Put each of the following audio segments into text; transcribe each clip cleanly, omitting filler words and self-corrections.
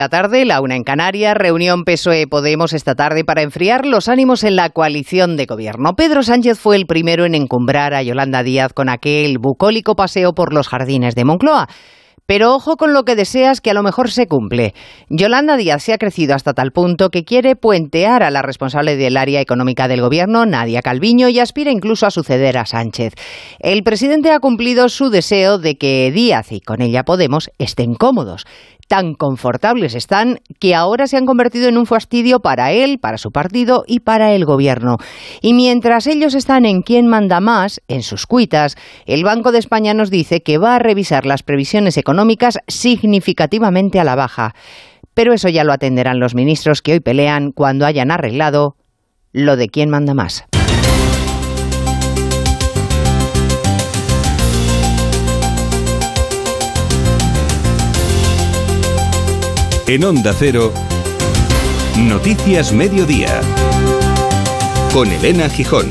La tarde, la 1 en Canarias, reunión PSOE-Podemos esta tarde para enfriar los ánimos en la coalición de gobierno. Pedro Sánchez fue el primero en encumbrar a Yolanda Díaz con aquel bucólico paseo por los jardines de Moncloa. Pero ojo con lo que deseas, que a lo mejor se cumple. Yolanda Díaz se ha crecido hasta tal punto que quiere puentear a la responsable del área económica del gobierno, Nadia Calviño, y aspira incluso a suceder a Sánchez. El presidente ha cumplido su deseo de que Díaz y con ella Podemos estén cómodos. Tan confortables están que ahora se han convertido en un fastidio para él, para su partido y para el gobierno. Y mientras ellos están en quién manda más, en sus cuitas, el Banco de España nos dice que va a revisar las previsiones económicas significativamente a la baja. Pero eso ya lo atenderán los ministros que hoy pelean cuando hayan arreglado lo de quién manda más. En Onda Cero, Noticias Mediodía, con Elena Gijón.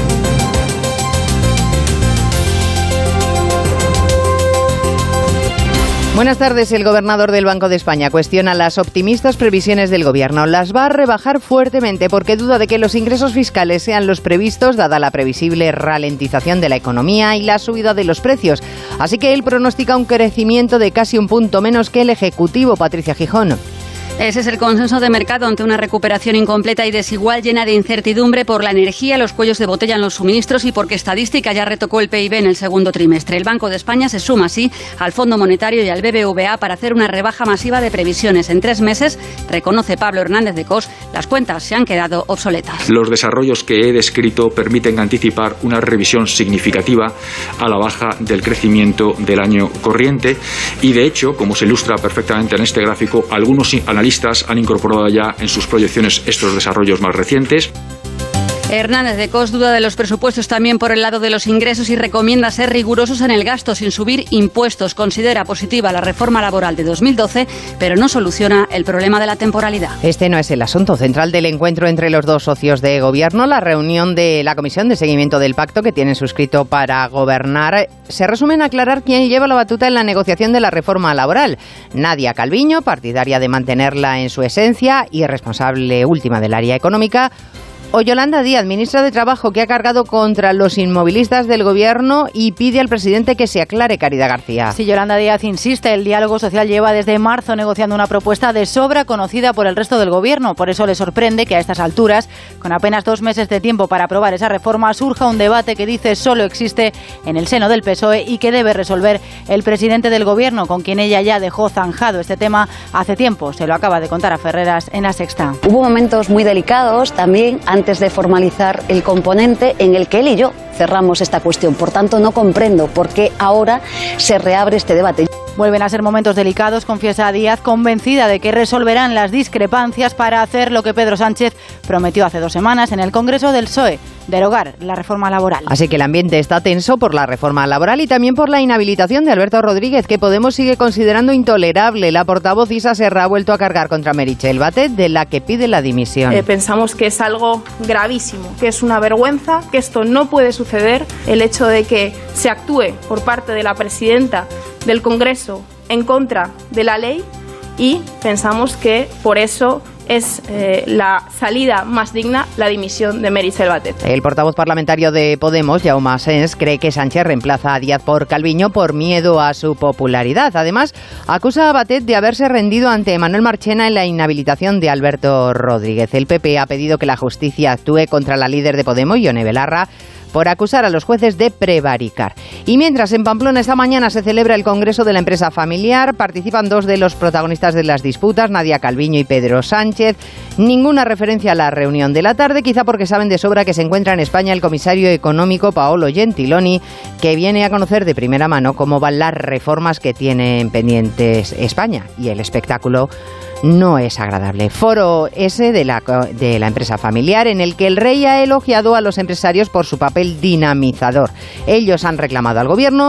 Buenas tardes. El gobernador del Banco de España cuestiona las optimistas previsiones del gobierno. Las va a rebajar fuertemente porque duda de que los ingresos fiscales sean los previstos, dada la previsible ralentización de la economía y la subida de los precios. Así que él pronostica un crecimiento de casi un punto menos que el Ejecutivo. Patricia Gijón. Ese es el consenso de mercado ante una recuperación incompleta y desigual, llena de incertidumbre por la energía, los cuellos de botella en los suministros y porque Estadística ya retocó el PIB en el segundo trimestre. El Banco de España se suma así al Fondo Monetario y al BBVA para hacer una rebaja masiva de previsiones. En 3 meses, reconoce Pablo Hernández de Cos, las cuentas se han quedado obsoletas. Los desarrollos que he descrito permiten anticipar una revisión significativa a la baja del crecimiento del año corriente y, de hecho, como se ilustra perfectamente en este gráfico, algunos analistas han incorporado ya en sus proyecciones estos desarrollos más recientes. Hernández de Cos duda de los presupuestos también por el lado de los ingresos y recomienda ser rigurosos en el gasto sin subir impuestos. Considera positiva la reforma laboral de 2012, pero no soluciona el problema de la temporalidad. Este no es el asunto central del encuentro entre los dos socios de gobierno. La reunión de la Comisión de Seguimiento del Pacto que tienen suscrito para gobernar se resume en aclarar quién lleva la batuta en la negociación de la reforma laboral. Nadia Calviño, partidaria de mantenerla en su esencia y responsable última del área económica, o Yolanda Díaz, ministra de Trabajo, que ha cargado contra los inmovilistas del gobierno y pide al presidente que se aclare. Caridad García. Sí, Yolanda Díaz insiste, el diálogo social lleva desde marzo negociando una propuesta de sobra conocida por el resto del gobierno. Por eso le sorprende que a estas alturas, con apenas 2 meses de tiempo para aprobar esa reforma, surja un debate que dice solo existe en el seno del PSOE y que debe resolver el presidente del gobierno, con quien ella ya dejó zanjado este tema hace tiempo. Se lo acaba de contar a Ferreras en La Sexta. Hubo momentos muy delicados también antes de formalizar el componente en el que él y yo cerramos esta cuestión. Por tanto, no comprendo por qué ahora se reabre este debate. Vuelven a ser momentos delicados, confiesa Díaz, convencida de que resolverán las discrepancias para hacer lo que Pedro Sánchez prometió hace 2 semanas en el Congreso del PSOE, derogar la reforma laboral. Así que el ambiente está tenso por la reforma laboral y también por la inhabilitación de Alberto Rodríguez, que Podemos sigue considerando intolerable. La portavoz Isa Serra ha vuelto a cargar contra Meritxell Batet, de la que pide la dimisión. Pensamos que es algo gravísimo, que es una vergüenza, que esto no puede suceder. El hecho de que se actúe por parte de la presidenta del Congreso en contra de la ley, y pensamos que por eso es la salida más digna la dimisión de Meritxell Batet. El portavoz parlamentario de Podemos, Jaume Asens, cree que Sánchez reemplaza a Díaz por Calviño por miedo a su popularidad. Además, acusa a Batet de haberse rendido ante Manuel Marchena en la inhabilitación de Alberto Rodríguez. El PP ha pedido que la justicia actúe contra la líder de Podemos, Ione Belarra, por acusar a los jueces de prevaricar. Y mientras en Pamplona esta mañana se celebra el Congreso de la Empresa Familiar, participan 2 de los protagonistas de las disputas, Nadia Calviño y Pedro Sánchez. Ninguna referencia a la reunión de la tarde, quizá porque saben de sobra que se encuentra en España el comisario económico Paolo Gentiloni, que viene a conocer de primera mano cómo van las reformas que tiene pendientes España. Y el espectáculo no es agradable. Foro ese de la empresa familiar, en el que el rey ha elogiado a los empresarios por su papel dinamizador. Ellos han reclamado al gobierno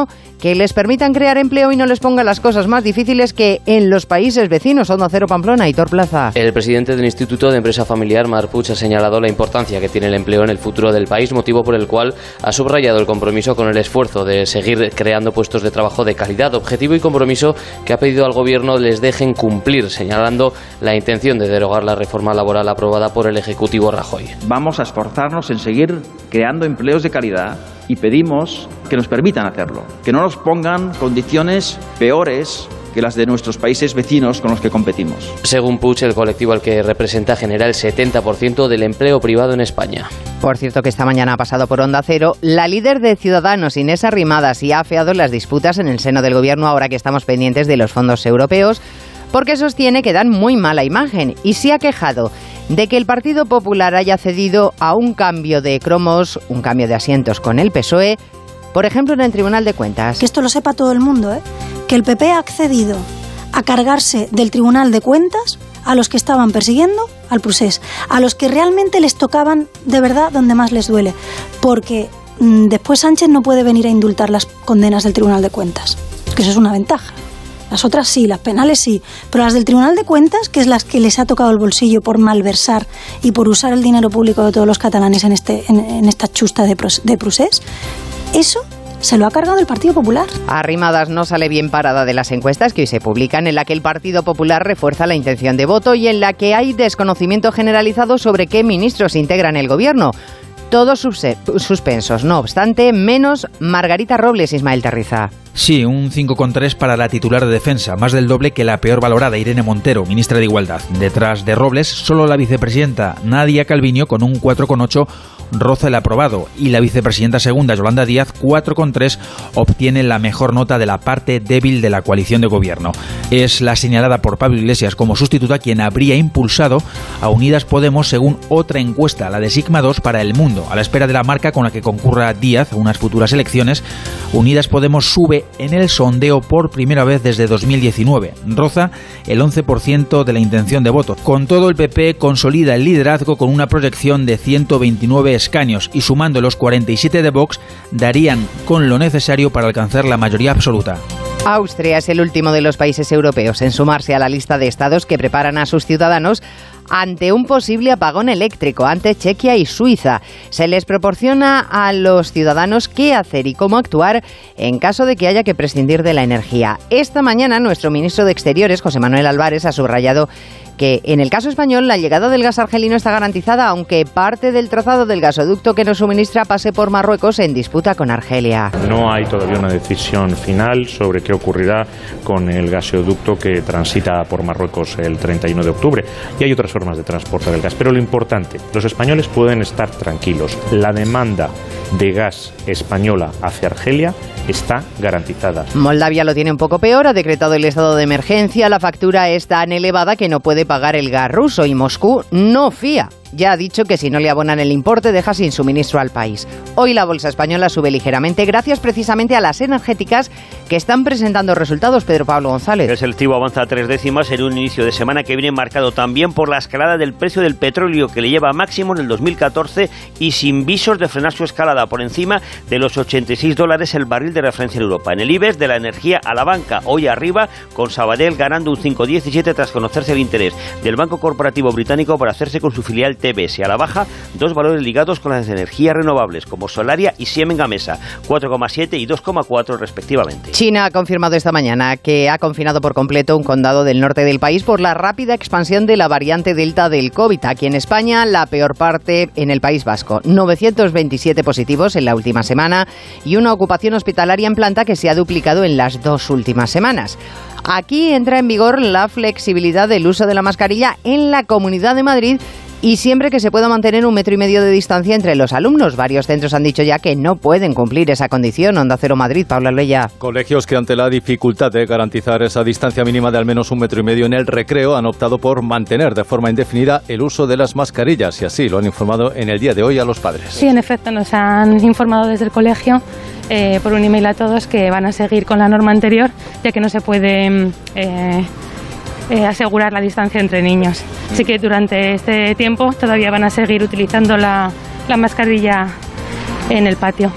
que les permitan crear empleo y no les ponga las cosas más difíciles que en los países vecinos. Onda Cero Pamplona, Hitor Plaza. El presidente del Instituto de Empresa Familiar, Marc Puig, ha señalado la importancia que tiene el empleo en el futuro del país, motivo por el cual ha subrayado el compromiso con el esfuerzo de seguir creando puestos de trabajo de calidad, objetivo y compromiso que ha pedido al Gobierno les dejen cumplir, señalando la intención de derogar la reforma laboral aprobada por el Ejecutivo Rajoy. Vamos a esforzarnos en seguir creando empleos de calidad y pedimos que nos permitan hacerlo, que no nos pongan condiciones peores que las de nuestros países vecinos con los que competimos. Según Puig, el colectivo al que representa genera el 70% del empleo privado en España. Por cierto, que esta mañana ha pasado por Onda Cero la líder de Ciudadanos, Inés Arrimadas, y ha afeado las disputas en el seno del Gobierno ahora que estamos pendientes de los fondos europeos, porque sostiene que dan muy mala imagen y se ha quejado de que el Partido Popular haya cedido a un cambio de cromos, un cambio de asientos con el PSOE, por ejemplo en el Tribunal de Cuentas. Que esto lo sepa todo el mundo, que el PP ha accedido a cargarse del Tribunal de Cuentas a los que estaban persiguiendo al procés, a los que realmente les tocaban de verdad donde más les duele, porque después Sánchez no puede venir a indultar las condenas del Tribunal de Cuentas, que eso es una ventaja. Las otras sí, las penales sí, pero las del Tribunal de Cuentas, que es las que les ha tocado el bolsillo por malversar y por usar el dinero público de todos los catalanes en esta chusta de procés, eso se lo ha cargado el Partido Popular. Arrimadas no sale bien parada de las encuestas que hoy se publican, en la que el Partido Popular refuerza la intención de voto y en la que hay desconocimiento generalizado sobre qué ministros integran el Gobierno. Todos suspensos, no obstante, menos Margarita Robles, Ismael Terriza. Sí, un 5,3 para la titular de Defensa, más del doble que la peor valorada, Irene Montero, ministra de Igualdad. Detrás de Robles, solo la vicepresidenta Nadia Calviño, con un 4,8, roza el aprobado, y la vicepresidenta segunda, Yolanda Díaz, 4,3, obtiene la mejor nota de la parte débil de la coalición de gobierno. Es la señalada por Pablo Iglesias como sustituta quien habría impulsado a Unidas Podemos según otra encuesta, la de Sigma 2 para El Mundo. A la espera de la marca con la que concurra Díaz a unas futuras elecciones, Unidas Podemos sube en el sondeo por primera vez desde 2019. Roza el 11% de la intención de voto. Con todo, el PP consolida el liderazgo con una proyección de 129 escaños y sumando los 47 de Vox darían con lo necesario para alcanzar la mayoría absoluta. Austria es el último de los países europeos en sumarse a la lista de estados que preparan a sus ciudadanos ante un posible apagón eléctrico, ante Chequia y Suiza. Se les proporciona a los ciudadanos qué hacer y cómo actuar en caso de que haya que prescindir de la energía. Esta mañana nuestro ministro de Exteriores, José Manuel Álvarez, ha subrayado que en el caso español la llegada del gas argelino está garantizada, aunque parte del trazado del gasoducto que nos suministra pase por Marruecos en disputa con Argelia. No hay todavía una decisión final sobre qué ocurrirá con el gasoducto que transita por Marruecos el 31 de octubre. Y hay otras formas de transporte del gas. Pero lo importante, los españoles pueden estar tranquilos. La demanda de gas española hacia Argelia está garantizada. Moldavia lo tiene un poco peor, ha decretado el estado de emergencia, la factura es tan elevada que no puede pagar el gas ruso y Moscú no fía. Ya ha dicho que si no le abonan el importe deja sin suministro al país. Hoy la bolsa española sube ligeramente gracias precisamente a las energéticas que están presentando resultados. Pedro Pablo González. El selectivo avanza 3 décimas en un inicio de semana que viene marcado también por la escalada del precio del petróleo que le lleva a máximo en el 2014 y sin visos de frenar su escalada por encima de los $86 el barril de referencia en Europa. En el IBEX de la energía a la banca, hoy arriba con Sabadell ganando un 5,17 tras conocerse el interés del Banco Corporativo Británico para hacerse con su filial TBS. A la baja, dos valores ligados con las energías renovables como Solaria y Siemens Gamesa, 4,7 y 2,4 respectivamente. China ha confirmado esta mañana que ha confinado por completo un condado del norte del país por la rápida expansión de la variante Delta del COVID. Aquí en España, la peor parte en el País Vasco. 927 positivos en la última semana y una ocupación hospitalaria en planta que se ha duplicado en las 2 últimas semanas. Aquí entra en vigor la flexibilidad del uso de la mascarilla en la Comunidad de Madrid y siempre que se pueda mantener 1,5 metros de distancia entre los alumnos. Varios centros han dicho ya que no pueden cumplir esa condición. Onda Cero Madrid, Paula Leya. Colegios que ante la dificultad de garantizar esa distancia mínima de al menos 1,5 metros en el recreo han optado por mantener de forma indefinida el uso de las mascarillas y así lo han informado en el día de hoy a los padres. Sí, en efecto, nos han informado desde el colegio por un email a todos que van a seguir con la norma anterior, ya que no se puede asegurar la distancia entre niños. Así que durante este tiempo todavía van a seguir utilizando la mascarilla en el patio.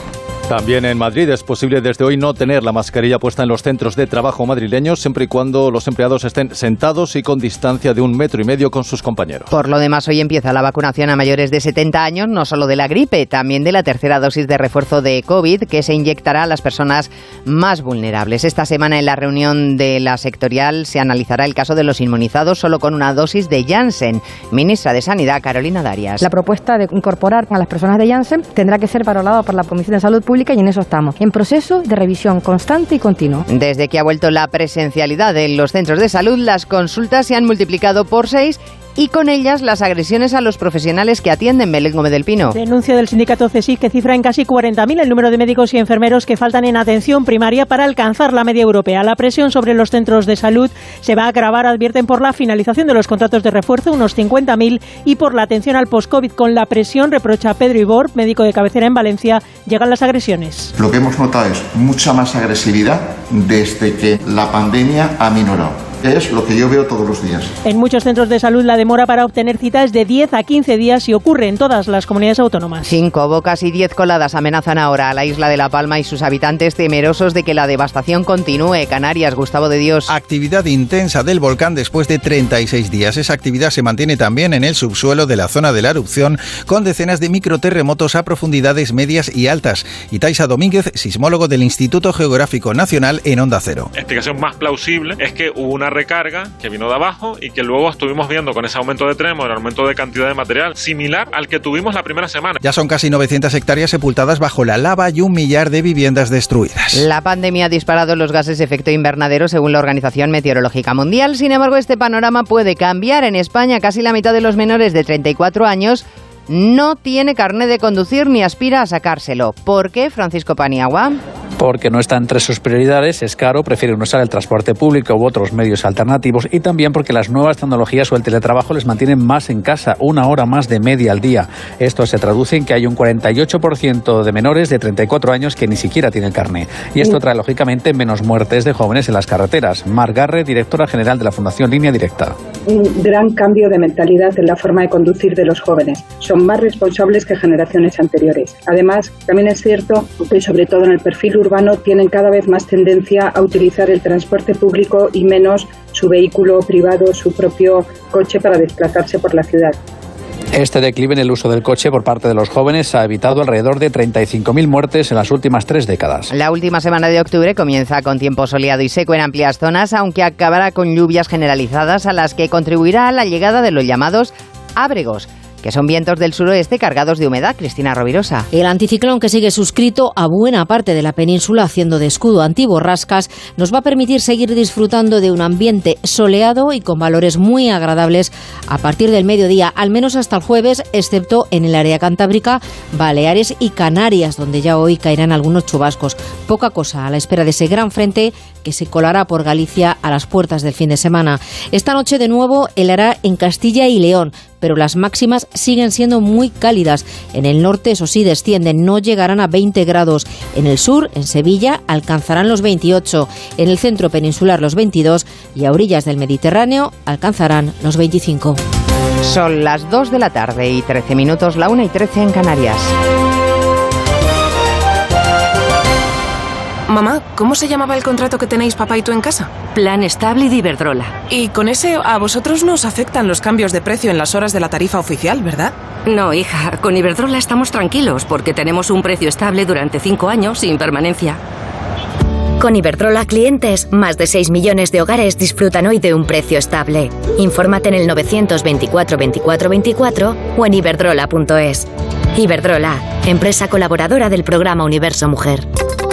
También en Madrid es posible desde hoy no tener la mascarilla puesta en los centros de trabajo madrileños, siempre y cuando los empleados estén sentados y con distancia de 1,5 metros con sus compañeros. Por lo demás, hoy empieza la vacunación a mayores de 70 años, no solo de la gripe, también de la tercera dosis de refuerzo de COVID, que se inyectará a las personas más vulnerables. Esta semana, en la reunión de la sectorial, se analizará el caso de los inmunizados solo con una dosis de Janssen. Ministra de Sanidad, Carolina Darias. La propuesta de incorporar a las personas de Janssen tendrá que ser valorada por la Comisión de Salud Pública y en eso estamos, en proceso de revisión constante y continuo. Desde que ha vuelto la presencialidad en los centros de salud, las consultas se han multiplicado por 6 y con ellas las agresiones a los profesionales que atienden. Belén Gómez del Pino. Denuncia del sindicato CSIC que cifra en casi 40.000 el número de médicos y enfermeros que faltan en atención primaria para alcanzar la media europea. La presión sobre los centros de salud se va a agravar, advierten, por la finalización de los contratos de refuerzo, unos 50.000, y por la atención al post-COVID. Con la presión, reprocha Pedro Ibor, médico de cabecera en Valencia, llegan las agresiones. Lo que hemos notado es mucha más agresividad desde que la pandemia ha minorado. Es lo que yo veo todos los días. En muchos centros de salud la demora para obtener cita es de 10 a 15 días y ocurre en todas las comunidades autónomas. 5 bocas y 10 coladas amenazan ahora a la isla de La Palma y sus habitantes, temerosos de que la devastación continúe. Canarias, Gustavo de Dios. Actividad intensa del volcán después de 36 días. Esa actividad se mantiene también en el subsuelo de la zona de la erupción, con decenas de microterremotos a profundidades medias y altas. Y Taisa Domínguez, sismólogo del Instituto Geográfico Nacional, en Onda Cero. La explicación más plausible es que hubo una recarga que vino de abajo y que luego estuvimos viendo con ese aumento de tremor, el aumento de cantidad de material similar al que tuvimos la primera semana. Ya son casi 900 hectáreas sepultadas bajo la lava y 1 millar de viviendas destruidas. La pandemia ha disparado los gases de efecto invernadero según la Organización Meteorológica Mundial. Sin embargo, este panorama puede cambiar. En España, casi la mitad de los menores de 34 años no tiene carnet de conducir ni aspira a sacárselo. ¿Por qué, Francisco Paniagua? Porque no está entre sus prioridades, es caro, prefieren usar el transporte público u otros medios alternativos, y también porque las nuevas tecnologías o el teletrabajo les mantienen más en casa, 1 hora más de media al día. Esto se traduce en que hay un 48% de menores de 34 años que ni siquiera tienen carné. Y esto trae, lógicamente, menos muertes de jóvenes en las carreteras. Mar Garre, directora general de la Fundación Línea Directa. Un gran cambio de mentalidad en la forma de conducir de los jóvenes. Son más responsables que generaciones anteriores. Además, también es cierto que, sobre todo en el perfil urbano, tienen cada vez más tendencia a utilizar el transporte público y menos su vehículo privado, su propio coche para desplazarse por la ciudad. Este declive en el uso del coche por parte de los jóvenes ha evitado alrededor de 35.000 muertes en las últimas 3 décadas. La última semana de octubre comienza con tiempo soleado y seco en amplias zonas, aunque acabará con lluvias generalizadas a las que contribuirá la llegada de los llamados ábregos, que son vientos del suroeste cargados de humedad. Cristina Rovirosa. El anticiclón, que sigue suscrito a buena parte de la península haciendo de escudo antiborrascas, nos va a permitir seguir disfrutando de un ambiente soleado y con valores muy agradables a partir del mediodía, al menos hasta el jueves, excepto en el área cantábrica, Baleares y Canarias, donde ya hoy caerán algunos chubascos. Poca cosa a la espera de ese gran frente que se colará por Galicia a las puertas del fin de semana. Esta noche de nuevo helará en Castilla y León, pero las máximas siguen siendo muy cálidas. En el norte, eso sí, descienden, no llegarán a 20 grados. En el sur, en Sevilla, alcanzarán los 28. En el centro peninsular, los 22. Y a orillas del Mediterráneo, alcanzarán los 25. Son las 2 de la tarde y 13 minutos, la 1:13 en Canarias. Mamá, ¿cómo se llamaba el contrato que tenéis papá y tú en casa? Plan estable de Iberdrola. Y con ese a vosotros no os afectan los cambios de precio en las horas de la tarifa oficial, ¿verdad? No, hija, con Iberdrola estamos tranquilos porque tenemos un precio estable durante 5 años sin permanencia. Con Iberdrola clientes, más de 6 millones de hogares disfrutan hoy de un precio estable. Infórmate en el 924 24 24 o en iberdrola.es. Iberdrola, empresa colaboradora del programa Universo Mujer.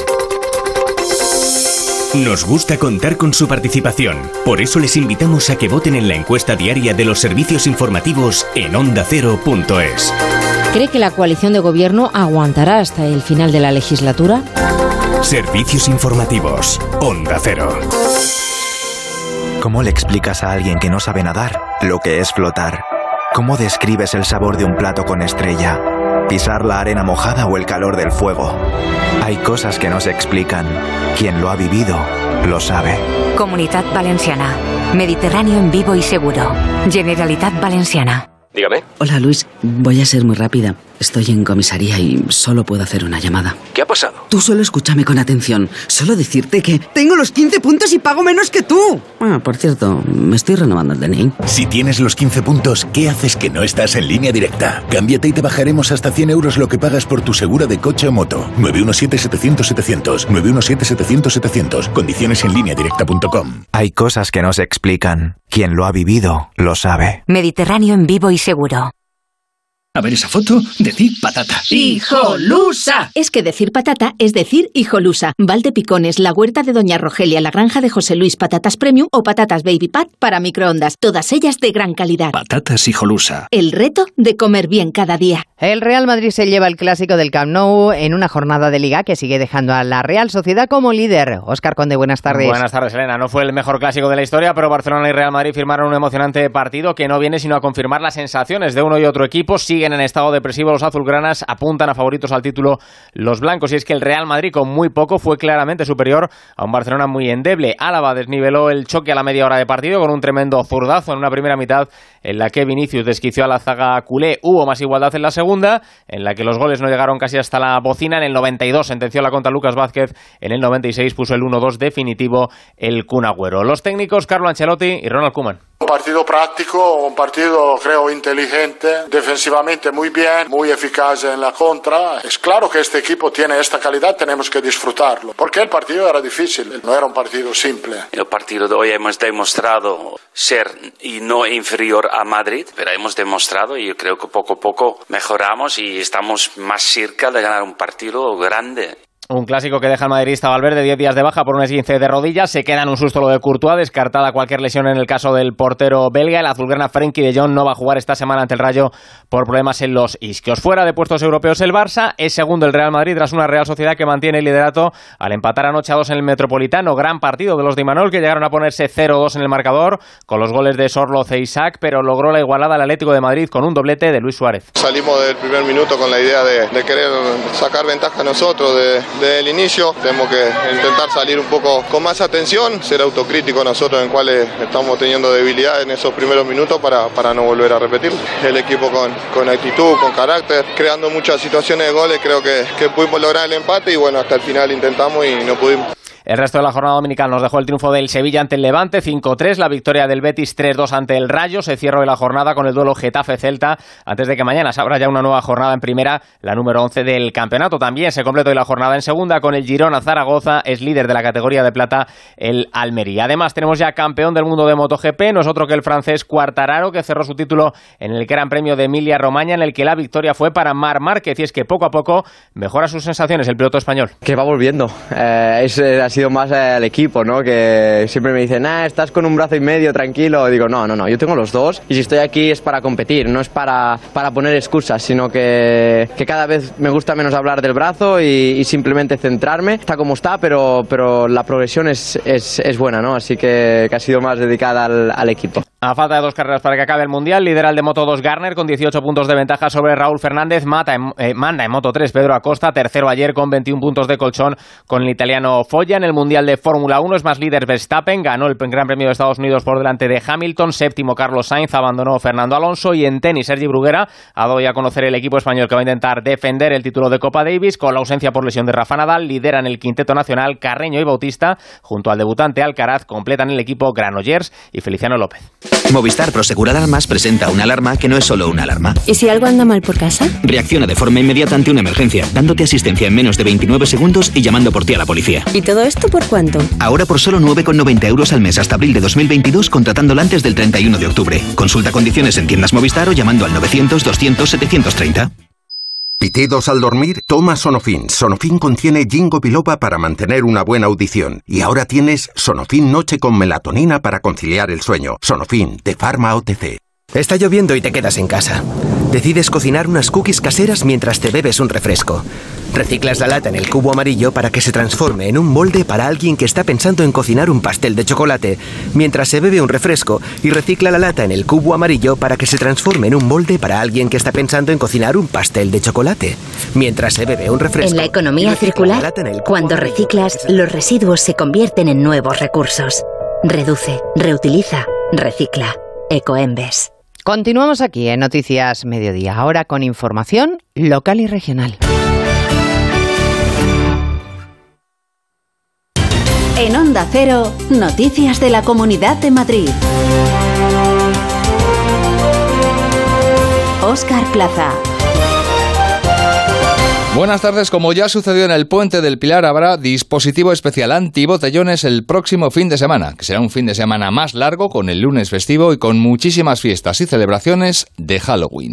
Nos gusta contar con su participación. Por eso les invitamos a que voten en la encuesta diaria de los servicios informativos en ondacero.es. ¿Cree que la coalición de gobierno aguantará hasta el final de la legislatura? Servicios informativos. Onda Cero. ¿Cómo le explicas a alguien que no sabe nadar lo que es flotar? ¿Cómo describes el sabor de un plato con estrella? ¿Pisar la arena mojada o el calor del fuego? Hay cosas que no se explican. Quien lo ha vivido, lo sabe. Comunitat Valenciana. Mediterráneo en vivo y seguro. Generalitat Valenciana. Dígame. Hola, Luis. Voy a ser muy rápida. Estoy en comisaría y solo puedo hacer una llamada. ¿Qué ha pasado? Tú solo escúchame con atención. Solo decirte que tengo los 15 puntos y pago menos que tú. Por cierto, me estoy renovando el DNI. Si tienes los 15 puntos, ¿qué haces que no estás en Línea Directa? Cámbiate y te bajaremos hasta 100 euros lo que pagas por tu segura de coche o moto. 917-700-700. 917-700-700. Condiciones en lineadirecta.com. Hay cosas que no se explican. Quien lo ha vivido, lo sabe. Mediterráneo en vivo y seguro. A ver esa foto, decid patata. ¡Hijolusa! Es que decir patata es decir hijolusa. Valdepicones, la huerta de Doña Rogelia, la granja de José Luis, patatas premium o patatas baby pat para microondas. Todas ellas de gran calidad. Patatas hijolusa. El reto de comer bien cada día. El Real Madrid se lleva el clásico del Camp Nou en una jornada de Liga que sigue dejando a la Real Sociedad como líder. Óscar Conde, buenas tardes. Buenas tardes, Elena. No fue el mejor clásico de la historia, pero Barcelona y Real Madrid firmaron un emocionante partido que no viene sino a confirmar las sensaciones de uno y otro equipo. Siguen en estado depresivo los azulgranas, apuntan a favoritos al título los blancos, y es que el Real Madrid con muy poco fue claramente superior a un Barcelona muy endeble. Álava desniveló el choque a la media hora de partido con un tremendo zurdazo en una primera mitad en la que Vinicius desquició a la zaga culé. Hubo más igualdad en la segunda, en la que los goles no llegaron casi hasta la bocina. En el 92 sentenció la contra Lucas Vázquez, en el 96 puso el 1-2 definitivo el Kun Agüero. Los técnicos Carlo Ancelotti y Ronald Koeman. Un partido práctico, un partido creo inteligente, defensivamente muy bien, muy eficaz en la contra. Es claro que este equipo tiene esta calidad, tenemos que disfrutarlo, porque el partido era difícil, no era un partido simple. El partido de hoy hemos demostrado ser y no inferior a Madrid, pero hemos demostrado y yo creo que poco a poco mejoramos y estamos más cerca de ganar un partido grande. Un clásico que deja al madridista Valverde 10 días de baja por un esguince de rodillas. Se queda en un susto lo de Courtois, descartada cualquier lesión en el caso del portero belga. El azulgrana Frenkie de Jong no va a jugar esta semana ante el Rayo por problemas en los isquios. Fuera de puestos europeos el Barça, es segundo el Real Madrid tras una Real Sociedad que mantiene el liderato al empatar anoche a 2 en el Metropolitano. Gran partido de los de Imanol, que llegaron a ponerse 0-2 en el marcador con los goles de Sorloz e Isaac, pero logró la igualada al Atlético de Madrid con un doblete de Luis Suárez. Salimos del primer minuto con la idea de querer sacar ventaja nosotros del inicio. Tenemos que intentar salir un poco con más atención, ser autocríticos nosotros en cuáles estamos teniendo debilidad en esos primeros minutos para no volver a repetirlo. El equipo con actitud, con carácter, creando muchas situaciones de goles, creo que pudimos lograr el empate y bueno, hasta el final intentamos y no pudimos. El resto de la jornada dominical nos dejó el triunfo del Sevilla ante el Levante 5-3, la victoria del Betis 3-2 ante el Rayo. Se cierra hoy la jornada con el duelo Getafe-Celta antes de que mañana se abra ya una nueva jornada en primera, la número 11 del campeonato. También se completó hoy la jornada en segunda con el Girona-Zaragoza, es líder de la categoría de plata el Almería. Además tenemos ya campeón del mundo de MotoGP, no es otro que el francés Quartararo, que cerró su título en el Gran Premio de Emilia-Romagna, en el que la victoria fue para Marc Márquez, y es que poco a poco mejora sus sensaciones el piloto español. Que va volviendo, ha sido más el equipo, ¿no? Que siempre me dicen, estás con un brazo y medio, tranquilo. Digo, no, yo tengo los dos y si estoy aquí es para competir, no es para poner excusas, sino que cada vez me gusta menos hablar del brazo y simplemente centrarme. Está como está, pero la progresión es buena, ¿no? Así que ha sido más dedicada al equipo. A falta de 2 carreras para que acabe el Mundial, lidera el de Moto2 Garner con 18 puntos de ventaja sobre Raúl Fernández. Manda en Moto3 Pedro Acosta, tercero ayer con 21 puntos de colchón con el italiano Foggia. En el Mundial de Fórmula 1 es más líder Verstappen, ganó el Gran Premio de Estados Unidos por delante de Hamilton. Séptimo Carlos Sainz, abandonó Fernando Alonso. Y en tenis Sergi Bruguera ha dado ya a conocer el equipo español que va a intentar defender el título de Copa Davis con la ausencia por lesión de Rafa Nadal. Lideran el quinteto nacional Carreño y Bautista, junto al debutante Alcaraz. Completan el equipo Granollers y Feliciano López. Movistar Prosegur Alarmas presenta una alarma que no es solo una alarma. ¿Y si algo anda mal por casa? Reacciona de forma inmediata ante una emergencia, dándote asistencia en menos de 29 segundos y llamando por ti a la policía. ¿Y todo esto por cuánto? Ahora por solo 9,90 euros al mes hasta abril de 2022, contratándola antes del 31 de octubre. Consulta condiciones en tiendas Movistar o llamando al 900-200-730. ¿Pitidos al dormir? Toma Sonofin. Sonofin contiene ginkgo biloba para mantener una buena audición. Y ahora tienes Sonofin Noche con melatonina para conciliar el sueño. Sonofin, de Pharma OTC. Está lloviendo y te quedas en casa. Decides cocinar unas cookies caseras mientras te bebes un refresco. Reciclas la lata en el cubo amarillo para que se transforme en un molde para alguien que está pensando en cocinar un pastel de chocolate, mientras se bebe un refresco, y recicla la lata en el cubo amarillo para que se transforme en un molde para alguien que está pensando en cocinar un pastel de chocolate, mientras se bebe un refresco. En la economía circular, cuando reciclas, los residuos se convierten en nuevos recursos. Reduce, reutiliza, recicla. Ecoembes. Continuamos aquí en Noticias Mediodía, ahora con información local y regional. En Onda Cero, noticias de la Comunidad de Madrid. Óscar Plaza. Buenas tardes. Como ya sucedió en el Puente del Pilar, habrá dispositivo especial antibotellones el próximo fin de semana, que será un fin de semana más largo, con el lunes festivo y con muchísimas fiestas y celebraciones de Halloween.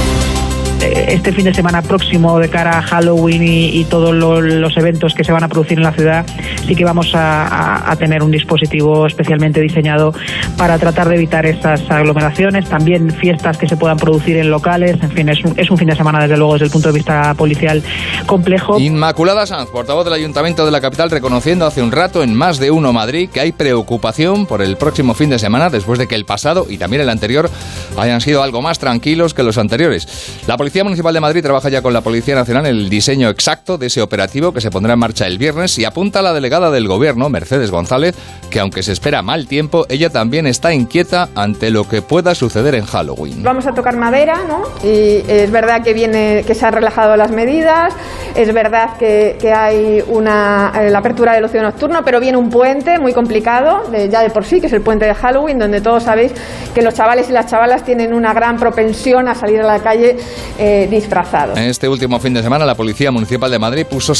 Este fin de semana próximo, de cara a Halloween y todos los eventos que se van a producir en la ciudad, sí que vamos a tener un dispositivo especialmente diseñado para tratar de evitar estas aglomeraciones, también fiestas que se puedan producir en locales. En fin, es un fin de semana, desde luego, desde el punto de vista policial, complejo. Inmaculada Sanz, portavoz del Ayuntamiento de la capital, reconociendo hace un rato en Más de Uno Madrid que hay preocupación por el próximo fin de semana, después de que el pasado y también el anterior hayan sido algo más tranquilos que los anteriores. La Policía Municipal de Madrid trabaja ya con la Policía Nacional en el diseño exacto de ese operativo que se pondrá en marcha el viernes, y apunta a la delegada del Gobierno, Mercedes González, que aunque se espera mal tiempo, ella también está inquieta ante lo que pueda suceder en Halloween. Vamos a tocar madera, ¿no? Y es verdad que se han relajado las medidas, es verdad que hay la apertura del ocio nocturno, pero viene un puente muy complicado, ya de por sí, que es el puente de Halloween, donde todos sabéis que los chavales y las chavalas tienen una gran propensión a salir a la calle disfrazados. Este último fin de semana la Policía Municipal de Madrid puso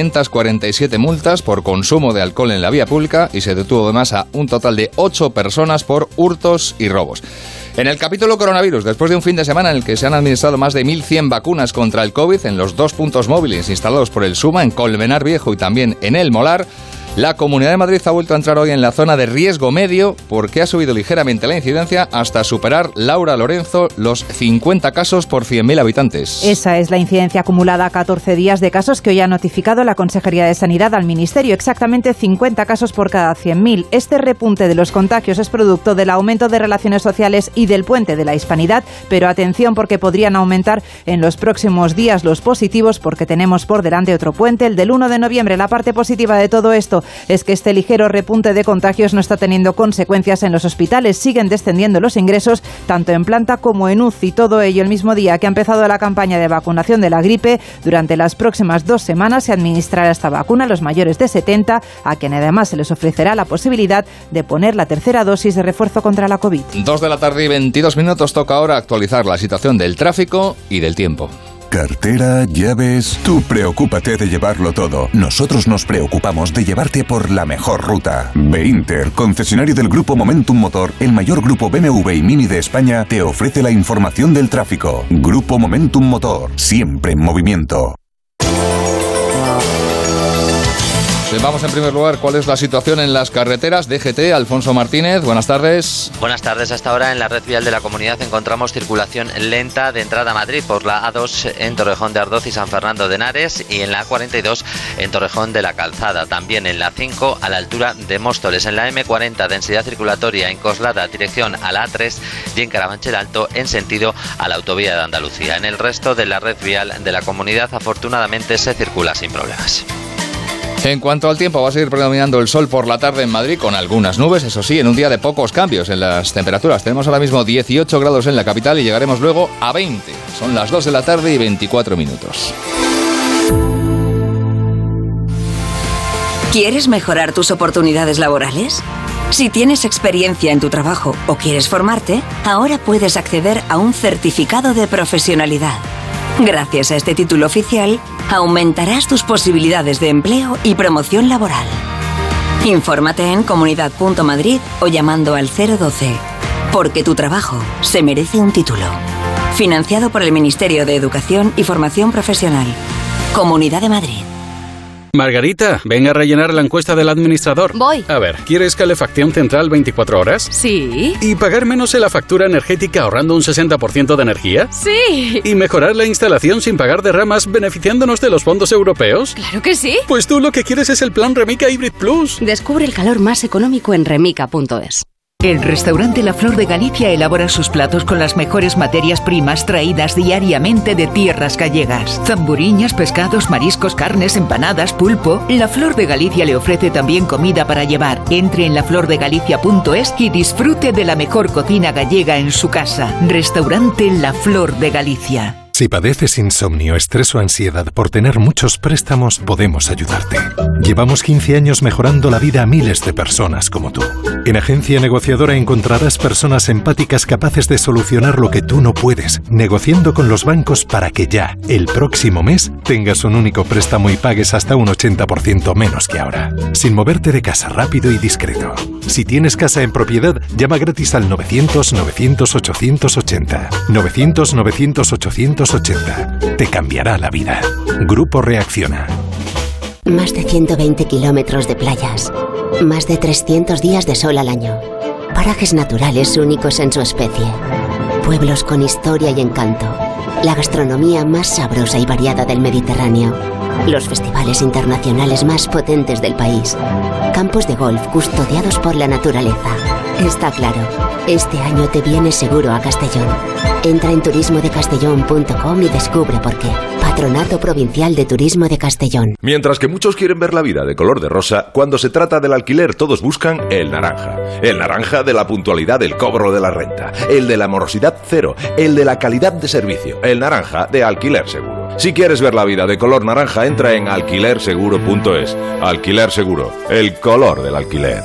747 multas por consumo de alcohol en la vía pública y se detuvo además a un total de 8 personas por hurtos y robos. En el capítulo coronavirus, después de un fin de semana en el que se han administrado más de 1.100 vacunas contra el COVID en los 2 puntos móviles instalados por el SUMA, en Colmenar Viejo y también en El Molar, la Comunidad de Madrid ha vuelto a entrar hoy en la zona de riesgo medio porque ha subido ligeramente la incidencia hasta superar, Laura Lorenzo, los 50 casos por 100.000 habitantes. Esa es la incidencia acumulada a 14 días de casos que hoy ha notificado la Consejería de Sanidad al Ministerio, exactamente 50 casos por cada 100.000. Este repunte de los contagios es producto del aumento de relaciones sociales y del puente de la Hispanidad, pero atención porque podrían aumentar en los próximos días los positivos porque tenemos por delante otro puente, el del 1 de noviembre. La parte positiva de todo esto es que este ligero repunte de contagios no está teniendo consecuencias en los hospitales. Siguen descendiendo los ingresos tanto en planta como en UCI. Todo ello el mismo día que ha empezado la campaña de vacunación de la gripe. Durante las próximas 2 semanas se administrará esta vacuna a los mayores de 70, a quien además se les ofrecerá la posibilidad de poner la tercera dosis de refuerzo contra la COVID. 2 de la tarde y 22 minutos. Toca ahora actualizar la situación del tráfico y del tiempo. Cartera, llaves... Tú preocúpate de llevarlo todo. Nosotros nos preocupamos de llevarte por la mejor ruta. Beinter, concesionario del Grupo Momentum Motor, el mayor grupo BMW y Mini de España, te ofrece la información del tráfico. Grupo Momentum Motor, siempre en movimiento. Vamos en primer lugar, ¿cuál es la situación en las carreteras? DGT, Alfonso Martínez, buenas tardes. Buenas tardes. Hasta ahora en la red vial de la comunidad encontramos circulación lenta de entrada a Madrid por la A2 en Torrejón de Ardoz y San Fernando de Henares, y en la A42 en Torrejón de la Calzada. También en la 5 a la altura de Móstoles. En la M40 densidad circulatoria en Coslada, dirección a la A3, y en Carabanchel Alto en sentido a la autovía de Andalucía. En el resto de la red vial de la comunidad afortunadamente se circula sin problemas. En cuanto al tiempo, va a seguir predominando el sol por la tarde en Madrid con algunas nubes, eso sí, en un día de pocos cambios en las temperaturas. Tenemos ahora mismo 18 grados en la capital y llegaremos luego a 20. Son las 2 de la tarde y 24 minutos. ¿Quieres mejorar tus oportunidades laborales? Si tienes experiencia en tu trabajo o quieres formarte, ahora puedes acceder a un certificado de profesionalidad. Gracias a este título oficial, aumentarás tus posibilidades de empleo y promoción laboral. Infórmate en comunidad.madrid o llamando al 012, porque tu trabajo se merece un título. Financiado por el Ministerio de Educación y Formación Profesional. Comunidad de Madrid. Margarita, ven a rellenar la encuesta del administrador. Voy. A ver, ¿quieres calefacción central 24 horas? Sí. ¿Y pagar menos en la factura energética ahorrando un 60% de energía? Sí. ¿Y mejorar la instalación sin pagar derramas beneficiándonos de los fondos europeos? Claro que sí. Pues tú lo que quieres es el plan Remica Hybrid Plus. Descubre el calor más económico en remica.es. El restaurante La Flor de Galicia elabora sus platos con las mejores materias primas traídas diariamente de tierras gallegas. Zamburiñas, pescados, mariscos, carnes, empanadas, pulpo. La Flor de Galicia le ofrece también comida para llevar. Entre en laflordegalicia.es y disfrute de la mejor cocina gallega en su casa. Restaurante La Flor de Galicia. Si padeces insomnio, estrés o ansiedad por tener muchos préstamos, podemos ayudarte. Llevamos 15 años mejorando la vida a miles de personas como tú. En Agencia Negociadora encontrarás personas empáticas capaces de solucionar lo que tú no puedes, negociando con los bancos para que ya, el próximo mes, tengas un único préstamo y pagues hasta un 80% menos que ahora. Sin moverte de casa, rápido y discreto. Si tienes casa en propiedad, llama gratis al 900-900-880. 900-900-880. Te cambiará la vida. Grupo Reacciona. Más de 120 kilómetros de playas. Más de 300 días de sol al año. Parajes naturales únicos en su especie. Pueblos con historia y encanto. La gastronomía más sabrosa y variada del Mediterráneo. Los festivales internacionales más potentes del país. Campos de golf custodiados por la naturaleza. Está claro, este año te vienes seguro a Castellón. Entra en turismodecastellón.com y descubre por qué. Patronato Provincial de Turismo de Castellón. Mientras que muchos quieren ver la vida de color de rosa, cuando se trata del alquiler todos buscan el naranja. El naranja de la puntualidad del cobro de la renta. El de la morosidad cero. El de la calidad de servicio. El naranja de Alquiler Seguro. Si quieres ver la vida de color naranja, entra en alquilerseguro.es. Alquiler Seguro. El color del alquiler.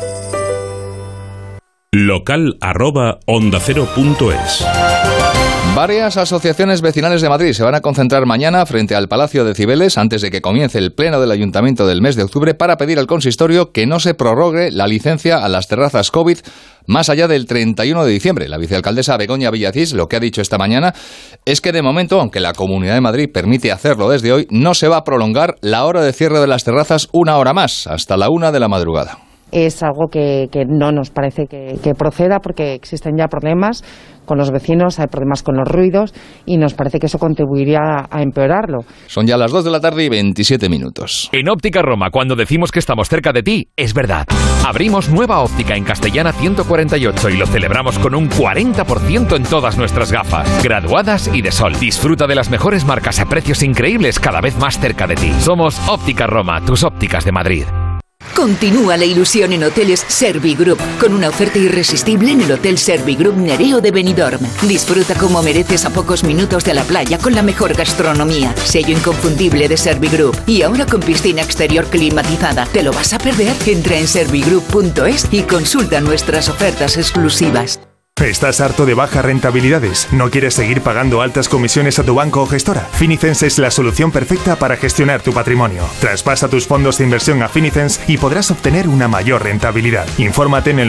local@ondacero.es. Varias asociaciones vecinales de Madrid se van a concentrar mañana frente al Palacio de Cibeles antes de que comience el pleno del Ayuntamiento del mes de octubre para pedir al consistorio que no se prorrogue la licencia a las terrazas COVID más allá del 31 de diciembre. La vicealcaldesa Begoña Villacís lo que ha dicho esta mañana es que de momento, aunque la Comunidad de Madrid permite hacerlo desde hoy, no se va a prolongar la hora de cierre de las terrazas una hora más, hasta la 1 de la madrugada. Es algo que no nos parece que proceda porque existen ya problemas con los vecinos, hay problemas con los ruidos y nos parece que eso contribuiría a empeorarlo. Son ya las 2 de la tarde y 27 minutos. En Óptica Roma, cuando decimos que estamos cerca de ti, es verdad. Abrimos nueva óptica en Castellana 148 y lo celebramos con un 40% en todas nuestras gafas, graduadas y de sol. Disfruta de las mejores marcas a precios increíbles cada vez más cerca de ti. Somos Óptica Roma, tus ópticas de Madrid. Continúa la ilusión en Hoteles Servigroup, con una oferta irresistible en el Hotel Servigroup Nereo de Benidorm. Disfruta como mereces a pocos minutos de la playa con la mejor gastronomía, sello inconfundible de Servigroup y ahora con piscina exterior climatizada. ¿Te lo vas a perder? Entra en servigroup.es y consulta nuestras ofertas exclusivas. ¿Estás harto de bajas rentabilidades? ¿No quieres seguir pagando altas comisiones a tu banco o gestora? Finicens es la solución perfecta para gestionar tu patrimonio. Traspasa tus fondos de inversión a Finicens y podrás obtener una mayor rentabilidad. Infórmate en el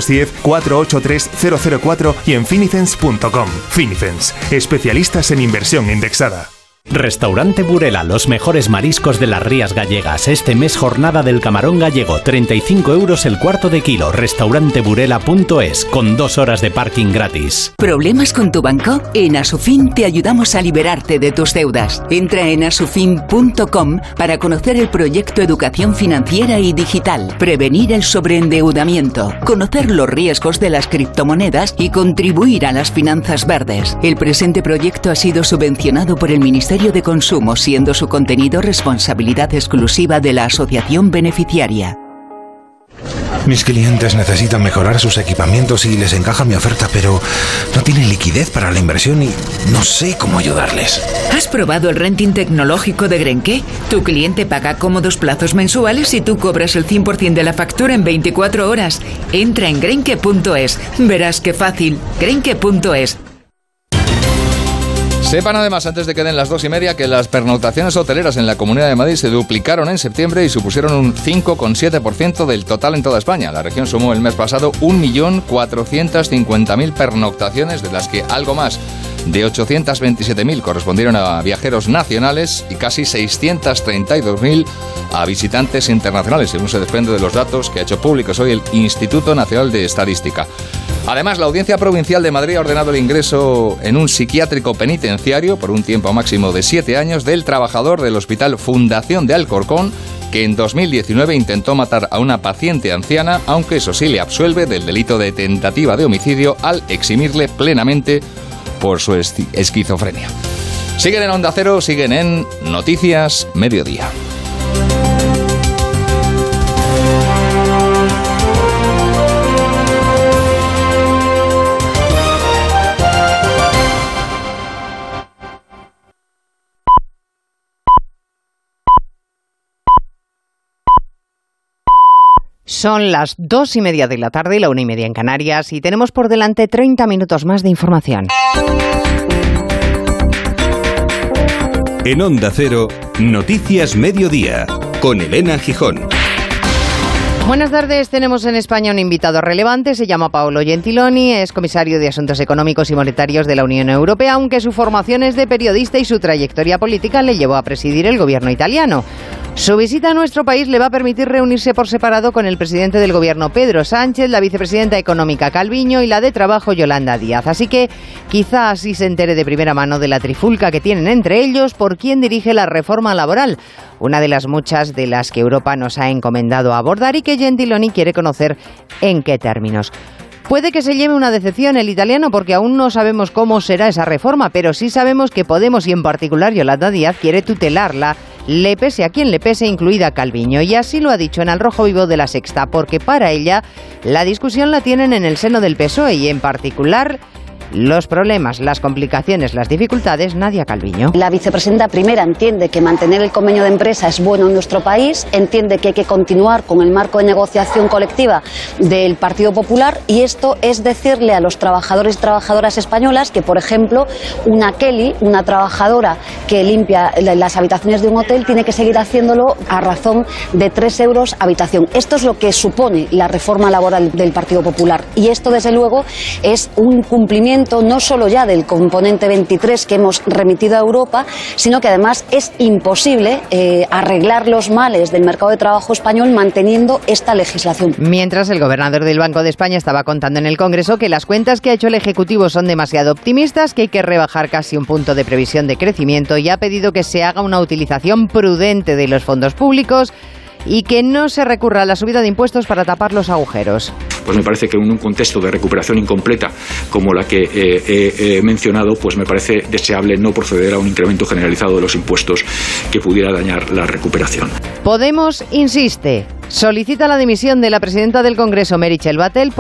910-483-004 y en finicens.com. Finicens, especialistas en inversión indexada. Restaurante Burela, los mejores mariscos de las Rías Gallegas. Este mes jornada del camarón gallego, 35 € el cuarto de kilo. Restauranteburela.es, con 2 horas de parking gratis. ¿Problemas con tu banco? En Asufin te ayudamos a liberarte de tus deudas. Entra en asufin.com para conocer el proyecto Educación Financiera y Digital, prevenir el sobreendeudamiento, conocer los riesgos de las criptomonedas y contribuir a las finanzas verdes. El presente proyecto ha sido subvencionado por el Ministerio de Consumo, siendo su contenido responsabilidad exclusiva de la asociación beneficiaria. Mis clientes necesitan mejorar sus equipamientos y les encaja mi oferta, pero no tienen liquidez para la inversión y no sé cómo ayudarles. ¿Has probado el renting tecnológico de Grenke? Tu cliente paga cómodos plazos mensuales y tú cobras el 100% de la factura en 24 horas. Entra en grenke.es. Verás qué fácil. Grenke.es. Sepan además, antes de que den las 2:30, que las pernoctaciones hoteleras en la Comunidad de Madrid se duplicaron en septiembre y supusieron un 5,7% del total en toda España. La región sumó el mes pasado 1.450.000 pernoctaciones, de las que algo más de 827.000 correspondieron a viajeros nacionales y casi 632.000 a visitantes internacionales, según se desprende de los datos que ha hecho públicos hoy el Instituto Nacional de Estadística. Además, la Audiencia Provincial de Madrid ha ordenado el ingreso en un psiquiátrico penitenciario por un tiempo máximo de 7 años del trabajador del Hospital Fundación de Alcorcón, que en 2019 intentó matar a una paciente anciana, aunque eso sí le absuelve del delito de tentativa de homicidio al eximirle plenamente por su esquizofrenia. Siguen en Onda Cero, siguen en Noticias Mediodía. Son las 2:30 de la tarde y la 1:30 en Canarias y tenemos por delante 30 minutos más de información. En Onda Cero, Noticias Mediodía, con Elena Gijón. Buenas tardes, tenemos en España un invitado relevante, se llama Paolo Gentiloni, es comisario de Asuntos Económicos y Monetarios de la Unión Europea, aunque su formación es de periodista y su trayectoria política le llevó a presidir el gobierno italiano. Su visita a nuestro país le va a permitir reunirse por separado con el presidente del gobierno Pedro Sánchez, la vicepresidenta económica Calviño y la de Trabajo Yolanda Díaz. Así que quizá así se entere de primera mano de la trifulca que tienen entre ellos por quién dirige la reforma laboral, una de las muchas de las que Europa nos ha encomendado a abordar y que Gentiloni quiere conocer en qué términos. Puede que se lleve una decepción el italiano porque aún no sabemos cómo será esa reforma, pero sí sabemos que Podemos y en particular Yolanda Díaz quiere tutelarla, le pese a quien le pese, incluida Calviño. Y así lo ha dicho en Al Rojo Vivo de La Sexta, porque para ella la discusión la tienen en el seno del PSOE y en particular los problemas, las complicaciones, las dificultades, Nadia Calviño. La vicepresidenta primera entiende que mantener el convenio de empresa es bueno en nuestro país, entiende que hay que continuar con el marco de negociación colectiva del Partido Popular y esto es decirle a los trabajadores y trabajadoras españolas que, por ejemplo, una Kelly, una trabajadora que limpia las habitaciones de un hotel, tiene que seguir haciéndolo a razón de 3 euros habitación. Esto es lo que supone la reforma laboral del Partido Popular y esto, desde luego, es un cumplimiento no solo ya del componente 23 que hemos remitido a Europa, sino que además es imposible arreglar los males del mercado de trabajo español manteniendo esta legislación. Mientras, el gobernador del Banco de España estaba contando en el Congreso que las cuentas que ha hecho el Ejecutivo son demasiado optimistas, que hay que rebajar casi un punto de previsión de crecimiento y ha pedido que se haga una utilización prudente de los fondos públicos y que no se recurra a la subida de impuestos para tapar los agujeros. Pues me parece que en un contexto de recuperación incompleta como la que he mencionado, pues me parece deseable no proceder a un incremento generalizado de los impuestos que pudiera dañar la recuperación. Podemos insiste, solicita la dimisión de la presidenta del Congreso, Meritxell Batet,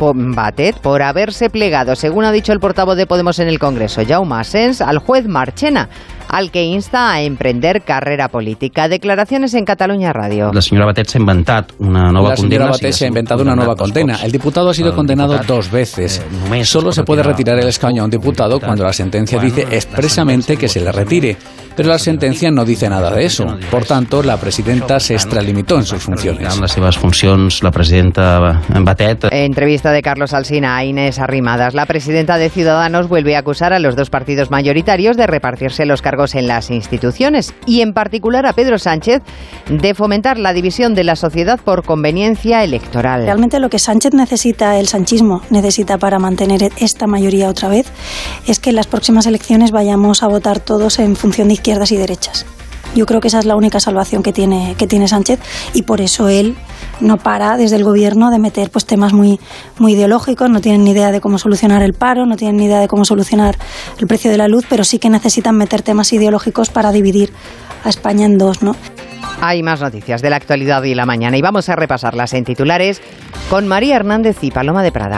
por haberse plegado, según ha dicho el portavoz de Podemos en el Congreso, Jaume Asens, al juez Marchena, al que insta a emprender carrera política. Declaraciones en Catalunya Radio. La señora Batet se ha inventado una nueva condena. La señora Batet se ha inventado una nueva condena. El diputado ha sido condenado 2 veces. Solo se puede retirar el escaño a un diputado cuando la sentencia dice expresamente que se le retire. Pero la sentencia no dice nada de eso. Por tanto, la presidenta se extralimitó en sus funciones. Las seves funcions, la presidenta Batet. Entrevista de Carlos Alsina a Inés Arrimadas. La presidenta de Ciudadanos vuelve a acusar a los 2 partidos mayoritarios de repartirse los cargos en las instituciones y en particular a Pedro Sánchez de fomentar la división de la sociedad por conveniencia electoral. Realmente lo que Sánchez necesita, el sanchismo necesita para mantener esta mayoría otra vez, es que en las próximas elecciones vayamos a votar todos en función de izquierdas y derechas. Yo creo que esa es la única salvación que tiene Sánchez y por eso él no para desde el gobierno de meter pues temas muy ideológicos, no tienen ni idea de cómo solucionar el paro, no tienen ni idea de cómo solucionar el precio de la luz, pero sí que necesitan meter temas ideológicos para dividir a España en 2, ¿no? Hay más noticias de la actualidad y la mañana y vamos a repasarlas en titulares con María Hernández y Paloma de Prada.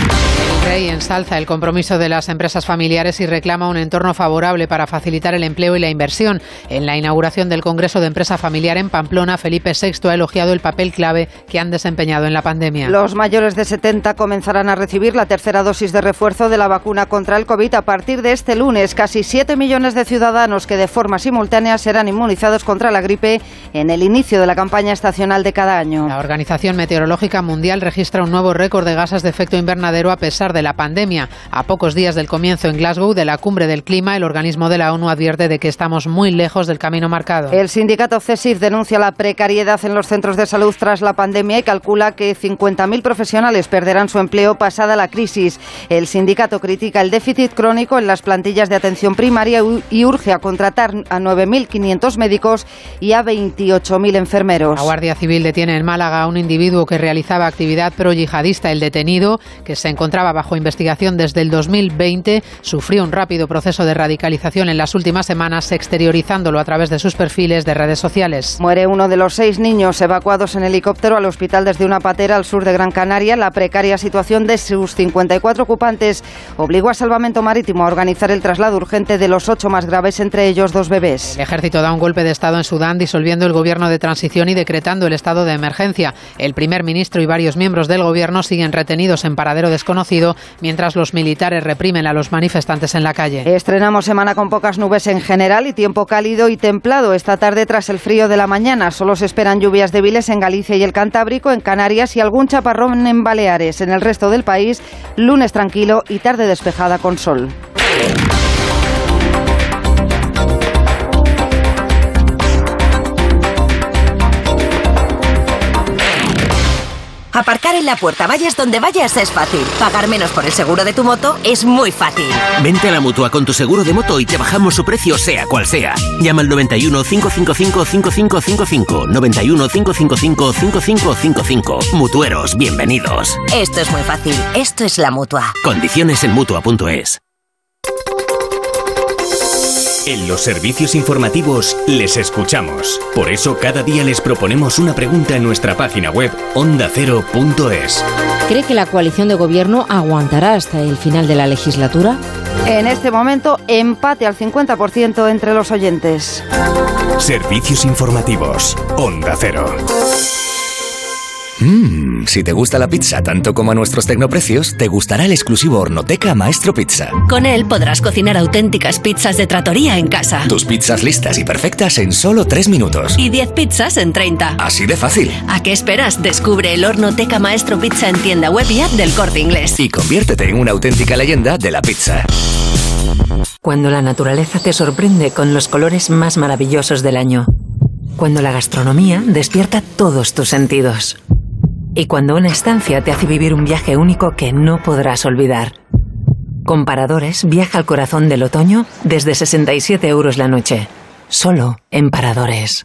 El rey ensalza el compromiso de las empresas familiares y reclama un entorno favorable para facilitar el empleo y la inversión. En la inauguración del Congreso de Empresa Familiar en Pamplona, Felipe VI ha elogiado el papel clave que han desempeñado en la pandemia. Los mayores de 70 comenzarán a recibir la tercera dosis de refuerzo de la vacuna contra el COVID a partir de este lunes. Casi 7 millones de ciudadanos que de forma simultánea serán inmunizados contra la gripe en el inicio de la campaña estacional de cada año. La Organización Meteorológica Mundial registra un nuevo récord de gases de efecto invernadero a pesar de de la pandemia. A pocos días del comienzo en Glasgow de la cumbre del clima, el organismo de la ONU advierte de que estamos muy lejos del camino marcado. El sindicato CESIF denuncia la precariedad en los centros de salud tras la pandemia y calcula que 50.000 profesionales perderán su empleo pasada la crisis. El sindicato critica el déficit crónico en las plantillas de atención primaria y urge a contratar a 9.500 médicos y a 28.000 enfermeros. La Guardia Civil detiene en Málaga a un individuo que realizaba actividad pro-yihadista. El detenido, que se encontraba bajo investigación desde el 2020, sufrió un rápido proceso de radicalización en las últimas semanas, exteriorizándolo a través de sus perfiles de redes sociales. Muere uno de los 6 niños evacuados en helicóptero al hospital desde una patera al sur de Gran Canaria. La precaria situación de sus 54 ocupantes obligó a Salvamento Marítimo a organizar el traslado urgente de los 8 más graves, entre ellos 2 bebés. El ejército da un golpe de Estado en Sudán, disolviendo el gobierno de transición y decretando el estado de emergencia. El primer ministro y varios miembros del gobierno siguen retenidos en paradero desconocido, mientras los militares reprimen a los manifestantes en la calle. Estrenamos semana con pocas nubes en general y tiempo cálido y templado esta tarde tras el frío de la mañana. Solo se esperan lluvias débiles en Galicia y el Cantábrico, en Canarias y algún chaparrón en Baleares. En el resto del país, lunes tranquilo y tarde despejada con sol. Aparcar en la puerta, vayas donde vayas, es fácil. Pagar menos por el seguro de tu moto es muy fácil. Vente a la Mutua con tu seguro de moto y te bajamos su precio sea cual sea. Llama al 91 555 5555. 91 555 5555. Mutueros, bienvenidos. Esto es muy fácil. Esto es la Mutua. Condiciones en Mutua.es. En los servicios informativos les escuchamos. Por eso cada día les proponemos una pregunta en nuestra página web ondacero.es. ¿Cree que la coalición de gobierno aguantará hasta el final de la legislatura? En este momento, empate al 50% entre los oyentes. Servicios informativos. Onda Cero. Si te gusta la pizza tanto como a nuestros tecnoprecios, te gustará el exclusivo Hornoteca Maestro Pizza. Con él podrás cocinar auténticas pizzas de trattoria en casa. Tus pizzas listas y perfectas en solo 3 minutos. Y 10 pizzas en 30. Así de fácil. ¿A qué esperas? Descubre el Hornoteca Maestro Pizza en tienda web y app del Corte Inglés. Y conviértete en una auténtica leyenda de la pizza. Cuando la naturaleza te sorprende con los colores más maravillosos del año. Cuando la gastronomía despierta todos tus sentidos. Y cuando una estancia te hace vivir un viaje único que no podrás olvidar. Con Paradores, viaja al corazón del otoño desde 67 € la noche. Solo en Paradores.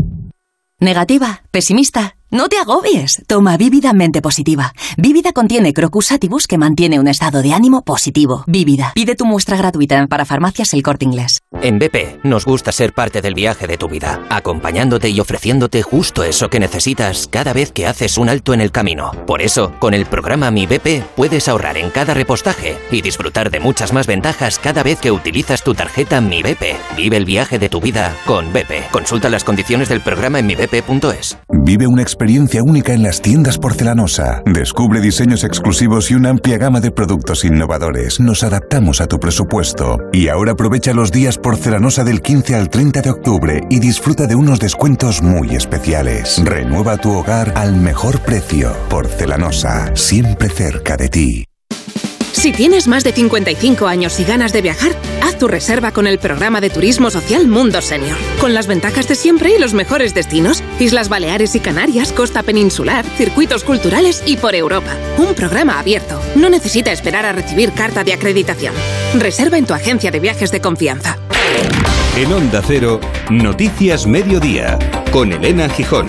¿Negativa? ¿Pesimista? No te agobies. Toma Vívida Mente Positiva. Vívida contiene Crocus sativus que mantiene un estado de ánimo positivo. Vívida. Pide tu muestra gratuita para Farmacias El Corte Inglés. En BP nos gusta ser parte del viaje de tu vida, acompañándote y ofreciéndote justo eso que necesitas cada vez que haces un alto en el camino. Por eso, con el programa Mi BP puedes ahorrar en cada repostaje y disfrutar de muchas más ventajas cada vez que utilizas tu tarjeta Mi BP. Vive el viaje de tu vida con BP. Consulta las condiciones del programa en mibp.es. Vive una experiencia única en las tiendas Porcelanosa. Descubre diseños exclusivos y una amplia gama de productos innovadores. Nos adaptamos a tu presupuesto. Y ahora aprovecha los días Porcelanosa del 15 al 30 de octubre y disfruta de unos descuentos muy especiales. Renueva tu hogar al mejor precio. Porcelanosa, siempre cerca de ti. Si tienes más de 55 años y ganas de viajar, haz tu reserva con el programa de turismo social Mundo Senior. Con las ventajas de siempre y los mejores destinos. Islas Baleares y Canarias, costa peninsular, circuitos culturales y por Europa. Un programa abierto. No necesita esperar a recibir carta de acreditación. Reserva en tu agencia de viajes de confianza. En Onda Cero, Noticias Mediodía, con Elena Gijón.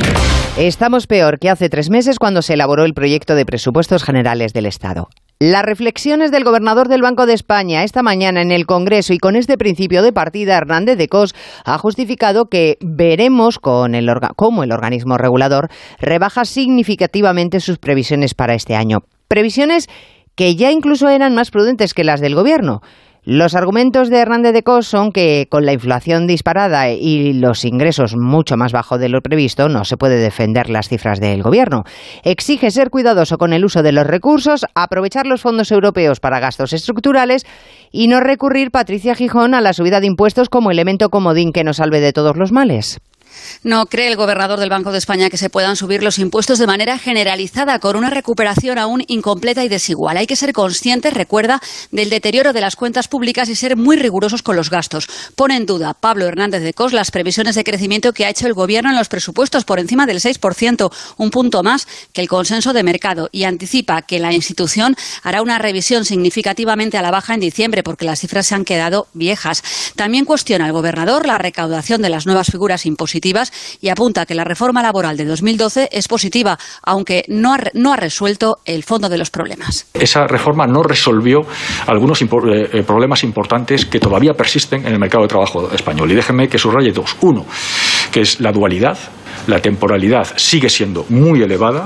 Estamos peor que hace 3 meses cuando se elaboró el proyecto de presupuestos generales del Estado. Las reflexiones del gobernador del Banco de España esta mañana en el Congreso y con este principio de partida, Hernández de Cos ha justificado que veremos cómo el organismo regulador rebaja significativamente sus previsiones para este año. Previsiones que ya incluso eran más prudentes que las del Gobierno. Los argumentos de Hernández de Cos son que con la inflación disparada y los ingresos mucho más bajos de lo previsto no se puede defender las cifras del Gobierno. Exige ser cuidadoso con el uso de los recursos, aprovechar los fondos europeos para gastos estructurales y no recurrir, Patricia Gijón, a la subida de impuestos como elemento comodín que nos salve de todos los males. No cree el gobernador del Banco de España que se puedan subir los impuestos de manera generalizada, con una recuperación aún incompleta y desigual. Hay que ser conscientes, recuerda, del deterioro de las cuentas públicas y ser muy rigurosos con los gastos. Pone en duda Pablo Hernández de Cos las previsiones de crecimiento que ha hecho el Gobierno en los presupuestos, por encima del 6%, un punto más que el consenso de mercado, y anticipa que la institución hará una revisión significativamente a la baja en diciembre, porque las cifras se han quedado viejas. También cuestiona el gobernador la recaudación de las nuevas figuras impositivas y apunta que la reforma laboral de 2012 es positiva, aunque no ha resuelto el fondo de los problemas. Esa reforma no resolvió algunos problemas importantes que todavía persisten en el mercado de trabajo español. Y déjenme que subraye dos. Uno, que es la dualidad. La temporalidad sigue siendo muy elevada.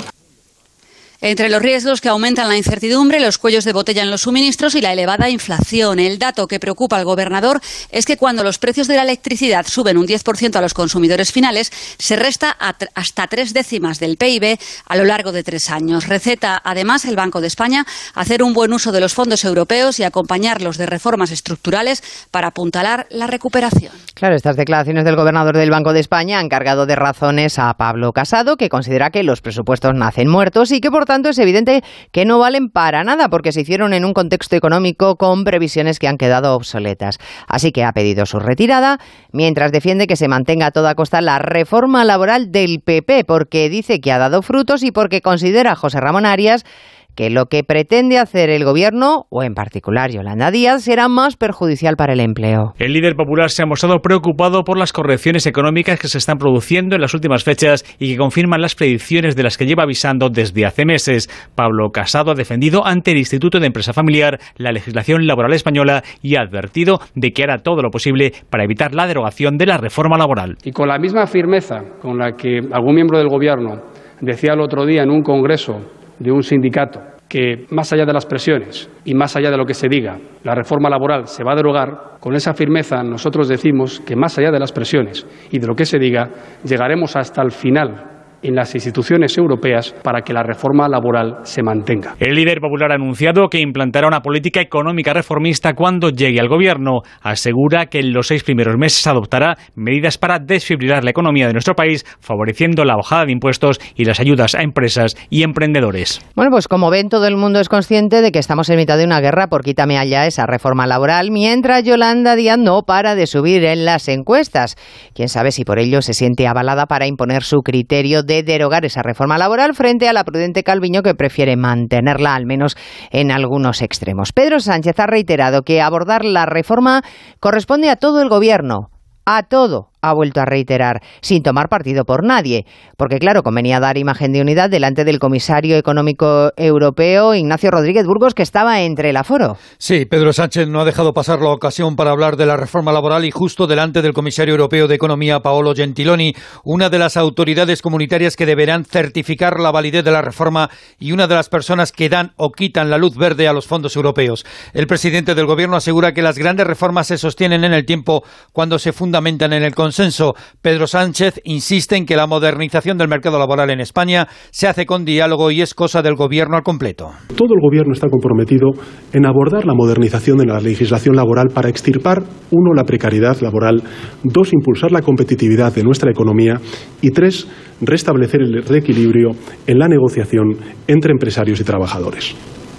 Entre los riesgos que aumentan la incertidumbre, los cuellos de botella en los suministros y la elevada inflación. El dato que preocupa al gobernador es que cuando los precios de la electricidad suben un 10% a los consumidores finales, se resta hasta 3 décimas del PIB a lo largo de 3 años. Receta, además, el Banco de España hacer un buen uso de los fondos europeos y acompañarlos de reformas estructurales para apuntalar la recuperación. Claro, estas declaraciones del gobernador del Banco de España han cargado de razones a Pablo Casado, que considera que los presupuestos nacen muertos y que, por tanto, es evidente que no valen para nada porque se hicieron en un contexto económico con previsiones que han quedado obsoletas. Así que ha pedido su retirada, mientras defiende que se mantenga a toda costa la reforma laboral del PP, porque dice que ha dado frutos y porque considera José Ramón Arias que lo que pretende hacer el Gobierno, o en particular Yolanda Díaz, será más perjudicial para el empleo. El líder popular se ha mostrado preocupado por las correcciones económicas que se están produciendo en las últimas fechas y que confirman las predicciones de las que lleva avisando desde hace meses. Pablo Casado ha defendido ante el Instituto de Empresa Familiar la legislación laboral española y ha advertido de que hará todo lo posible para evitar la derogación de la reforma laboral. Y con la misma firmeza con la que algún miembro del Gobierno decía el otro día en un congreso de un sindicato que más allá de las presiones y más allá de lo que se diga, la reforma laboral se va a derogar, con esa firmeza nosotros decimos que más allá de las presiones y de lo que se diga, llegaremos hasta el final en las instituciones europeas para que la reforma laboral se mantenga. El líder popular ha anunciado que implantará una política económica reformista cuando llegue al gobierno. Asegura que en los 6 primeros meses adoptará medidas para desfibrilar la economía de nuestro país, favoreciendo la bajada de impuestos y las ayudas a empresas y emprendedores. Bueno, pues como ven, todo el mundo es consciente de que estamos en mitad de una guerra por quítame allá esa reforma laboral, mientras Yolanda Díaz no para de subir en las encuestas. Quién sabe si por ello se siente avalada para imponer su criterio de derogar esa reforma laboral frente a la prudente Calviño, que prefiere mantenerla al menos en algunos extremos. Pedro Sánchez ha reiterado que abordar la reforma corresponde a todo el Gobierno, a todo. Ha vuelto a reiterar, sin tomar partido por nadie, porque claro, convenía dar imagen de unidad delante del comisario económico europeo, Ignacio Rodríguez Burgos, que estaba entre el aforo. Sí, Pedro Sánchez no ha dejado pasar la ocasión para hablar de la reforma laboral y justo delante del comisario europeo de Economía, Paolo Gentiloni, una de las autoridades comunitarias que deberán certificar la validez de la reforma y una de las personas que dan o quitan la luz verde a los fondos europeos. El presidente del Gobierno asegura que las grandes reformas se sostienen en el tiempo cuando se fundamentan en el consenso. Pedro Sánchez insiste en que la modernización del mercado laboral en España se hace con diálogo y es cosa del Gobierno al completo. Todo el Gobierno está comprometido en abordar la modernización de la legislación laboral para extirpar, 1, la precariedad laboral, 2, impulsar la competitividad de nuestra economía y 3, restablecer el reequilibrio en la negociación entre empresarios y trabajadores.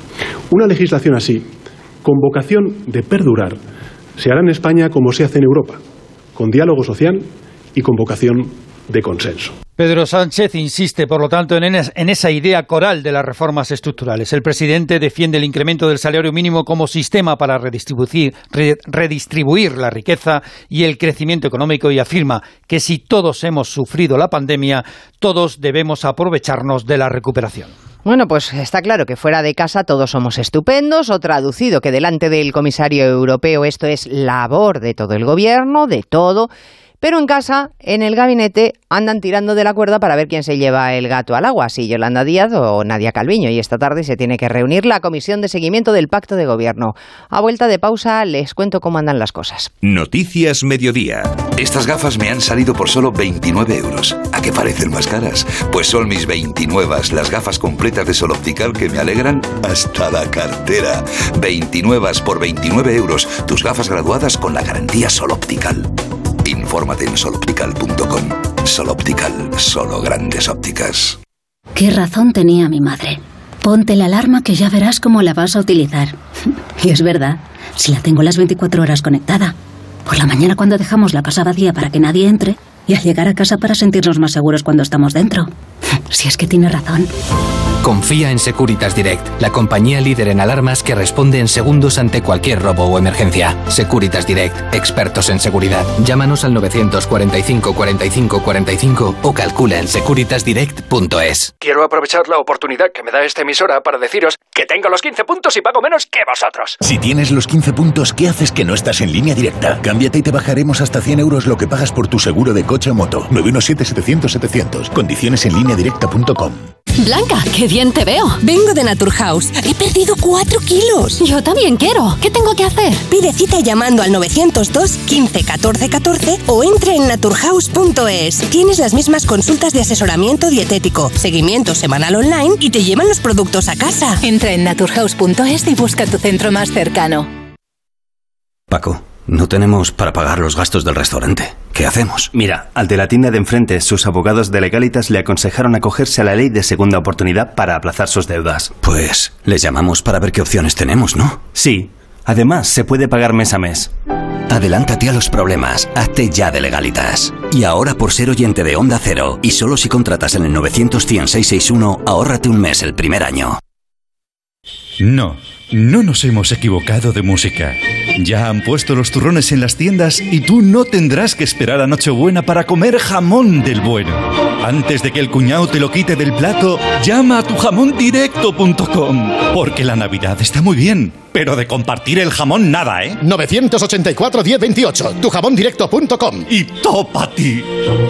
Una legislación así, con vocación de perdurar, se hará en España como se hace en Europa, con diálogo social y con vocación de consenso. Pedro Sánchez insiste, por lo tanto, en esa idea coral de las reformas estructurales. El presidente defiende el incremento del salario mínimo como sistema para redistribuir la riqueza y el crecimiento económico y afirma que si todos hemos sufrido la pandemia, todos debemos aprovecharnos de la recuperación. Bueno, pues está claro que fuera de casa todos somos estupendos, o traducido que delante del comisario europeo esto es labor de todo el Gobierno, de todo, pero en casa, en el gabinete, andan tirando de la cuerda para ver quién se lleva el gato al agua, si Yolanda Díaz o Nadia Calviño, y esta tarde se tiene que reunir la Comisión de Seguimiento del Pacto de Gobierno. A vuelta de pausa les cuento cómo andan las cosas. Noticias Mediodía. Estas gafas me han salido por solo 29 euros. ¿A qué parecen más caras? Pues son mis 29, las gafas completas de Sol Optical que me alegran hasta la cartera. 29 por 29 euros. Tus gafas graduadas con la garantía Sol Optical. Infórmate en soloptical.com. Sol Optical, solo grandes ópticas. ¿Qué razón tenía mi madre? Ponte la alarma que ya verás cómo la vas a utilizar. Y es verdad, si la tengo las 24 horas conectada. Por la mañana cuando dejamos la casa vacía para que nadie entre, y al llegar a casa para sentirnos más seguros cuando estamos dentro. Si es que tiene razón. Confía en Securitas Direct, la compañía líder en alarmas que responde en segundos ante cualquier robo o emergencia. Securitas Direct, expertos en seguridad. Llámanos al 945 45 45 o calcula en securitasdirect.es. Quiero aprovechar la oportunidad que me da esta emisora para deciros que tengo los 15 puntos y pago menos que vosotros. Si tienes los 15 puntos, ¿qué haces que no estás en Línea Directa? Cámbiate y te bajaremos hasta 100 euros lo que pagas por tu seguro de coche o moto. 917-700-700. Condiciones en lineadirecta.com. Blanca, qué bien te veo. Vengo de Naturhaus. He perdido 4 kilos. Yo también quiero. ¿Qué tengo que hacer? Pide cita llamando al 902 15 14 14 o entra en naturhaus.es. Tienes las mismas consultas de asesoramiento dietético, seguimiento semanal online y te llevan los productos a casa. Entra en naturhaus.es y busca tu centro más cercano. Paco, no tenemos para pagar los gastos del restaurante. ¿Qué hacemos? Mira, al de la tienda de enfrente, sus abogados de Legalitas le aconsejaron acogerse a la ley de segunda oportunidad para aplazar sus deudas. Pues les llamamos para ver qué opciones tenemos, ¿no? Sí. Además, se puede pagar mes a mes. Adelántate a los problemas. Hazte ya de Legalitas. Y ahora, por ser oyente de Onda Cero, y solo si contratas en el 900-100-661, ahórrate un mes el primer año. No nos hemos equivocado de música. Ya han puesto los turrones en las tiendas y tú no tendrás que esperar a Nochebuena para comer jamón del bueno. Antes de que el cuñado te lo quite del plato, llama a tujamondirecto.com. Porque la Navidad está muy bien, pero de compartir el jamón nada, ¿eh? 984 1028, tujamondirecto.com. Y topa ti.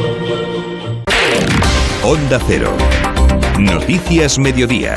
Onda Cero. Noticias Mediodía.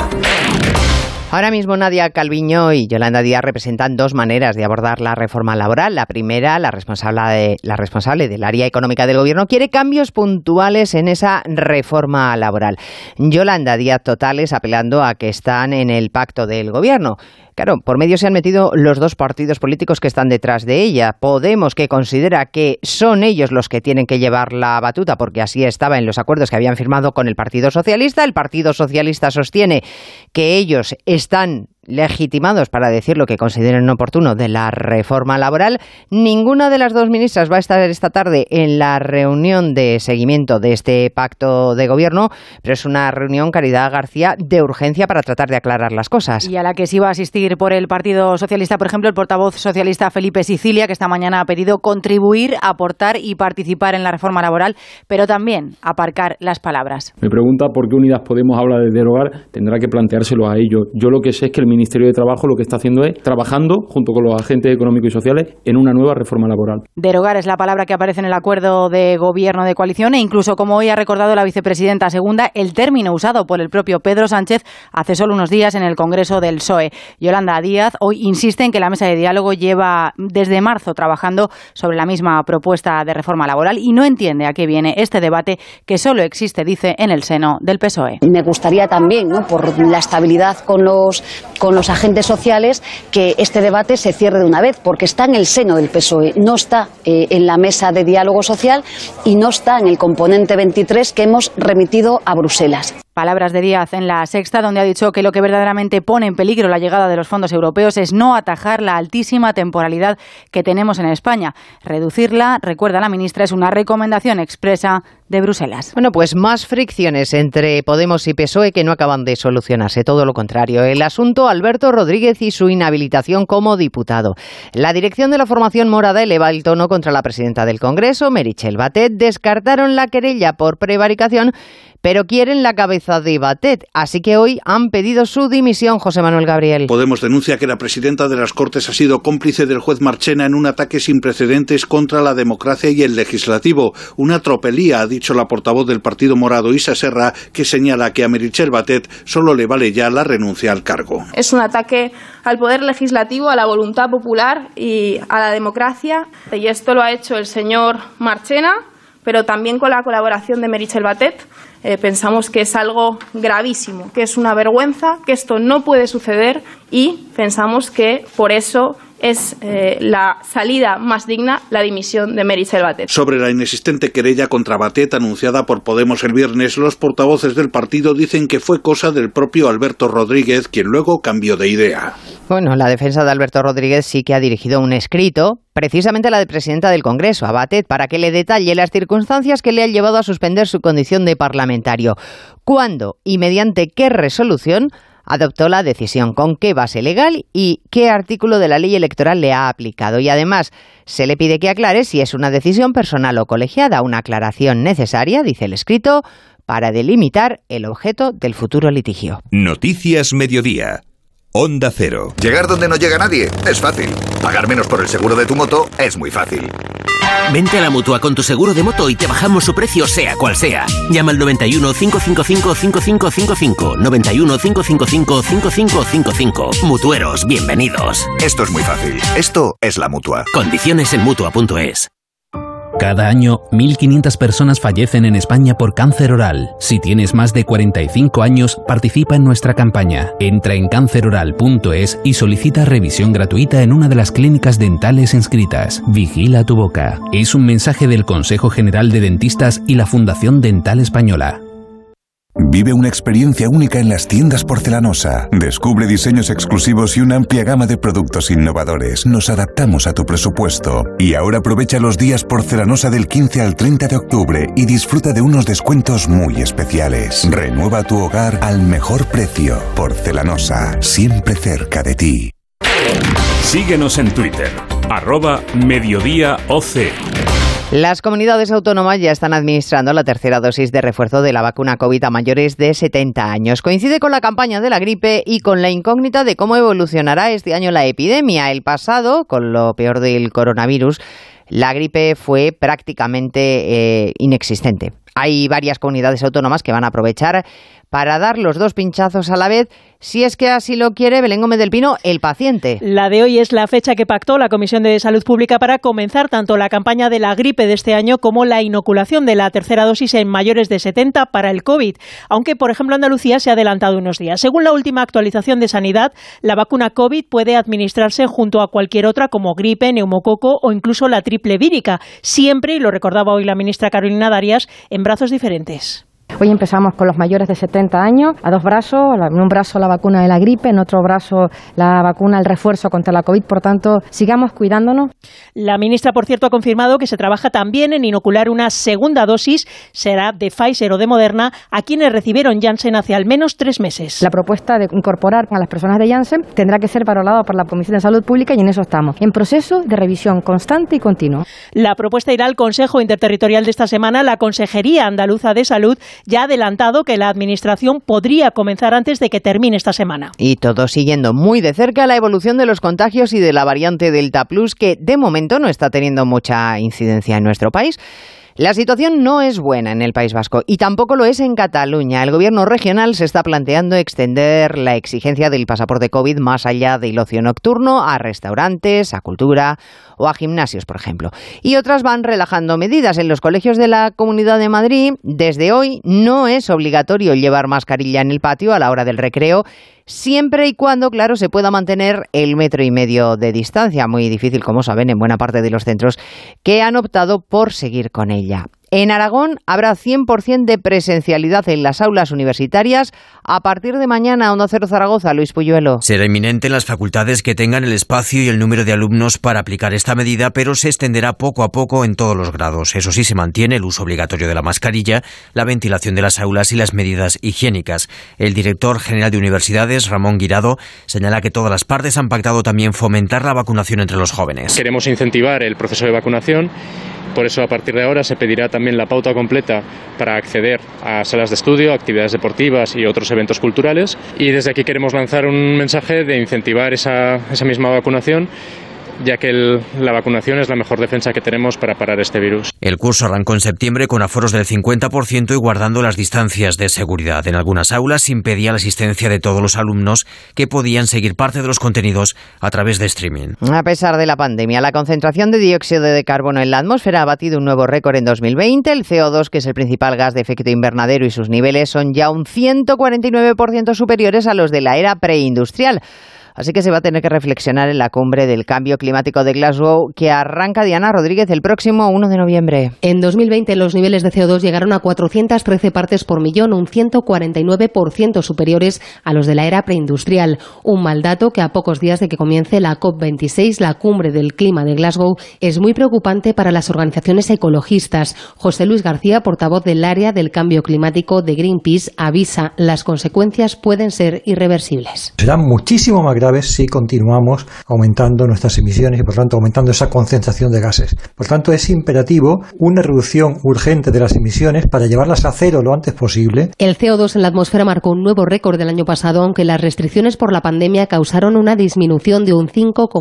Ahora mismo Nadia Calviño y Yolanda Díaz representan dos maneras de abordar la reforma laboral. La primera, la responsable del área económica del Gobierno, quiere cambios puntuales en esa reforma laboral. Yolanda Díaz totales apelando a que están en el pacto del Gobierno. Claro, por medio se han metido los dos partidos políticos que están detrás de ella. Podemos, que considera que son ellos los que tienen que llevar la batuta, porque así estaba en los acuerdos que habían firmado con el Partido Socialista. El Partido Socialista sostiene que ellos están legitimados para decir lo que consideren oportuno de la reforma laboral. Ninguna de las dos ministras va a estar esta tarde en la reunión de seguimiento de este pacto de gobierno, pero es una reunión, Caridad García, de urgencia para tratar de aclarar las cosas. Y a la que sí va a asistir por el Partido Socialista, por ejemplo, el portavoz socialista Felipe Sicilia, que esta mañana ha pedido contribuir, aportar y participar en la reforma laboral, pero también aparcar las palabras. Me pregunta por qué Unidas Podemos habla de derogar, tendrá que planteárselo a ellos. Yo lo que sé es que el Ministerio de Trabajo lo que está haciendo es trabajando junto con los agentes económicos y sociales en una nueva reforma laboral. Derogar es la palabra que aparece en el acuerdo de gobierno de coalición e incluso, como hoy ha recordado la vicepresidenta segunda, el término usado por el propio Pedro Sánchez hace solo unos días en el Congreso del PSOE. Yolanda Díaz hoy insiste en que la mesa de diálogo lleva desde marzo trabajando sobre la misma propuesta de reforma laboral y no entiende a qué viene este debate que solo existe, dice, en el seno del PSOE. Me gustaría también, ¿no?, por la estabilidad con los agentes sociales, que este debate se cierre de una vez, porque está en el seno del PSOE, no está en la mesa de diálogo social y no está en el componente 23 que hemos remitido a Bruselas. Palabras de Díaz en La Sexta, donde ha dicho que lo que verdaderamente pone en peligro la llegada de los fondos europeos es no atajar la altísima temporalidad que tenemos en España. Reducirla, recuerda la ministra, es una recomendación expresa de Bruselas. Bueno, pues más fricciones entre Podemos y PSOE que no acaban de solucionarse, todo lo contrario. El asunto Alberto Rodríguez y su inhabilitación como diputado. La dirección de la formación morada eleva el tono contra la presidenta del Congreso, Meritxell Batet. Descartaron la querella por prevaricación, pero quieren la cabeza de Batet. Así que hoy han pedido su dimisión, José Manuel Gabriel. Podemos denuncia que la presidenta de las Cortes ha sido cómplice del juez Marchena en un ataque sin precedentes contra la democracia y el legislativo. Una tropelía, ha dicho la portavoz del Partido Morado, Isa Serra, que señala que a Meritxell Batet solo le vale ya la renuncia al cargo. Es un ataque al poder legislativo, a la voluntad popular y a la democracia. Y esto lo ha hecho el señor Marchena, pero también con la colaboración de Meritxell Batet. Pensamos que es algo gravísimo, que es una vergüenza, que esto no puede suceder y pensamos que por eso es la salida más digna, la dimisión de Meritxell Batet. Sobre la inexistente querella contra Batet anunciada por Podemos el viernes, los portavoces del partido dicen que fue cosa del propio Alberto Rodríguez, quien luego cambió de idea. Bueno, la defensa de Alberto Rodríguez sí que ha dirigido un escrito, precisamente a la presidenta del Congreso, a Batet, para que le detalle las circunstancias que le han llevado a suspender su condición de parlamentario. ¿Cuándo y mediante qué resolución adoptó la decisión, con qué base legal y qué artículo de la ley electoral le ha aplicado? Y además se le pide que aclare si es una decisión personal o colegiada, una aclaración necesaria, dice el escrito, para delimitar el objeto del futuro litigio. Noticias Mediodía. Onda Cero. Llegar donde no llega nadie es fácil. Pagar menos por el seguro de tu moto es muy fácil. Vente a la Mutua con tu seguro de moto y te bajamos su precio sea cual sea. Llama al 91 555 5555. 91 555 5555. Mutueros, bienvenidos. Esto es muy fácil. Esto es la Mutua. Condiciones en Mutua.es. Cada año, 1.500 personas fallecen en España por cáncer oral. Si tienes más de 45 años, participa en nuestra campaña. Entra en canceroral.es y solicita revisión gratuita en una de las clínicas dentales inscritas. Vigila tu boca. Es un mensaje del Consejo General de Dentistas y la Fundación Dental Española. Vive una experiencia única en las tiendas Porcelanosa. Descubre diseños exclusivos y una amplia gama de productos innovadores. Nos adaptamos a tu presupuesto. Y ahora aprovecha los días Porcelanosa del 15 al 30 de octubre y disfruta de unos descuentos muy especiales. Renueva tu hogar al mejor precio. Porcelanosa, siempre cerca de ti. Síguenos en Twitter, @mediodíaoc. Las comunidades autónomas ya están administrando la tercera dosis de refuerzo de la vacuna COVID a mayores de 70 años. Coincide con la campaña de la gripe y con la incógnita de cómo evolucionará este año la epidemia. El pasado, con lo peor del coronavirus, la gripe fue prácticamente inexistente. Hay varias comunidades autónomas que van a aprovechar para dar los dos pinchazos a la vez, si es que así lo quiere Belén Gómez del Pino, el paciente. La de hoy es la fecha que pactó la Comisión de Salud Pública para comenzar tanto la campaña de la gripe de este año como la inoculación de la tercera dosis en mayores de 70 para el COVID, aunque, por ejemplo, Andalucía se ha adelantado unos días. Según la última actualización de Sanidad, la vacuna COVID puede administrarse junto a cualquier otra como gripe, neumococo o incluso la triple vírica, siempre, y lo recordaba hoy la ministra Carolina Darias, en brazos diferentes. Hoy empezamos con los mayores de 70 años, a dos brazos, en un brazo la vacuna de la gripe, en otro brazo la vacuna, el refuerzo contra la COVID, por tanto, sigamos cuidándonos. La ministra, por cierto, ha confirmado que se trabaja también en inocular una segunda dosis, será de Pfizer o de Moderna, a quienes recibieron Janssen hace al menos 3 meses. La propuesta de incorporar a las personas de Janssen tendrá que ser valorada por la Comisión de Salud Pública y en eso estamos, en proceso de revisión constante y continua. La propuesta irá al Consejo Interterritorial de esta semana. La Consejería Andaluza de Salud ya ha adelantado que la Administración podría comenzar antes de que termine esta semana. Y todo siguiendo muy de cerca la evolución de los contagios y de la variante Delta Plus, que de momento no está teniendo mucha incidencia en nuestro país. La situación no es buena en el País Vasco y tampoco lo es en Cataluña. El gobierno regional se está planteando extender la exigencia del pasaporte COVID más allá del ocio nocturno a restaurantes, a cultura o a gimnasios, por ejemplo. Y otras van relajando medidas. En los colegios de la Comunidad de Madrid, desde hoy no es obligatorio llevar mascarilla en el patio a la hora del recreo, siempre y cuando, claro, se pueda mantener el 1,5 metros de distancia. Muy difícil, como saben, en buena parte de los centros que han optado por seguir con ella. En Aragón habrá 100% de presencialidad en las aulas universitarias a partir de mañana. Onda Cero Zaragoza, Luis Puyuelo. Será inminente en las facultades que tengan el espacio y el número de alumnos para aplicar esta medida, pero se extenderá poco a poco en todos los grados. Eso sí, se mantiene el uso obligatorio de la mascarilla, la ventilación de las aulas y las medidas higiénicas. El director general de Universidades, Ramón Guirado, señala que todas las partes han pactado también fomentar la vacunación entre los jóvenes. Queremos incentivar el proceso de vacunación. Por eso, a partir de ahora, se pedirá también la pauta completa para acceder a salas de estudio, actividades deportivas y otros eventos culturales. Y desde aquí queremos lanzar un mensaje de incentivar esa misma vacunación, ya que la vacunación es la mejor defensa que tenemos para parar este virus. El curso arrancó en septiembre con aforos del 50% y guardando las distancias de seguridad. En algunas aulas se impedía la asistencia de todos los alumnos, que podían seguir parte de los contenidos a través de streaming. A pesar de la pandemia, la concentración de dióxido de carbono en la atmósfera ha batido un nuevo récord en 2020. El CO2, que es el principal gas de efecto invernadero, y sus niveles son ya un 149% superiores a los de la era preindustrial. Así que se va a tener que reflexionar en la cumbre del cambio climático de Glasgow, que arranca, Diana Rodríguez, el próximo 1 de noviembre. En 2020 los niveles de CO2 llegaron a 413 partes por millón, un 149% superiores a los de la era preindustrial. Un mal dato que a pocos días de que comience la COP26, la cumbre del clima de Glasgow, es muy preocupante para las organizaciones ecologistas. José Luis García, portavoz del área del cambio climático de Greenpeace, avisa: las consecuencias pueden ser irreversibles. Serán muchísimo más graves si continuamos aumentando nuestras emisiones y, por tanto, aumentando esa concentración de gases. Por tanto, es imperativo una reducción urgente de las emisiones para llevarlas a cero lo antes posible. El CO2 en la atmósfera marcó un nuevo récord del año pasado, aunque las restricciones por la pandemia causaron una disminución de un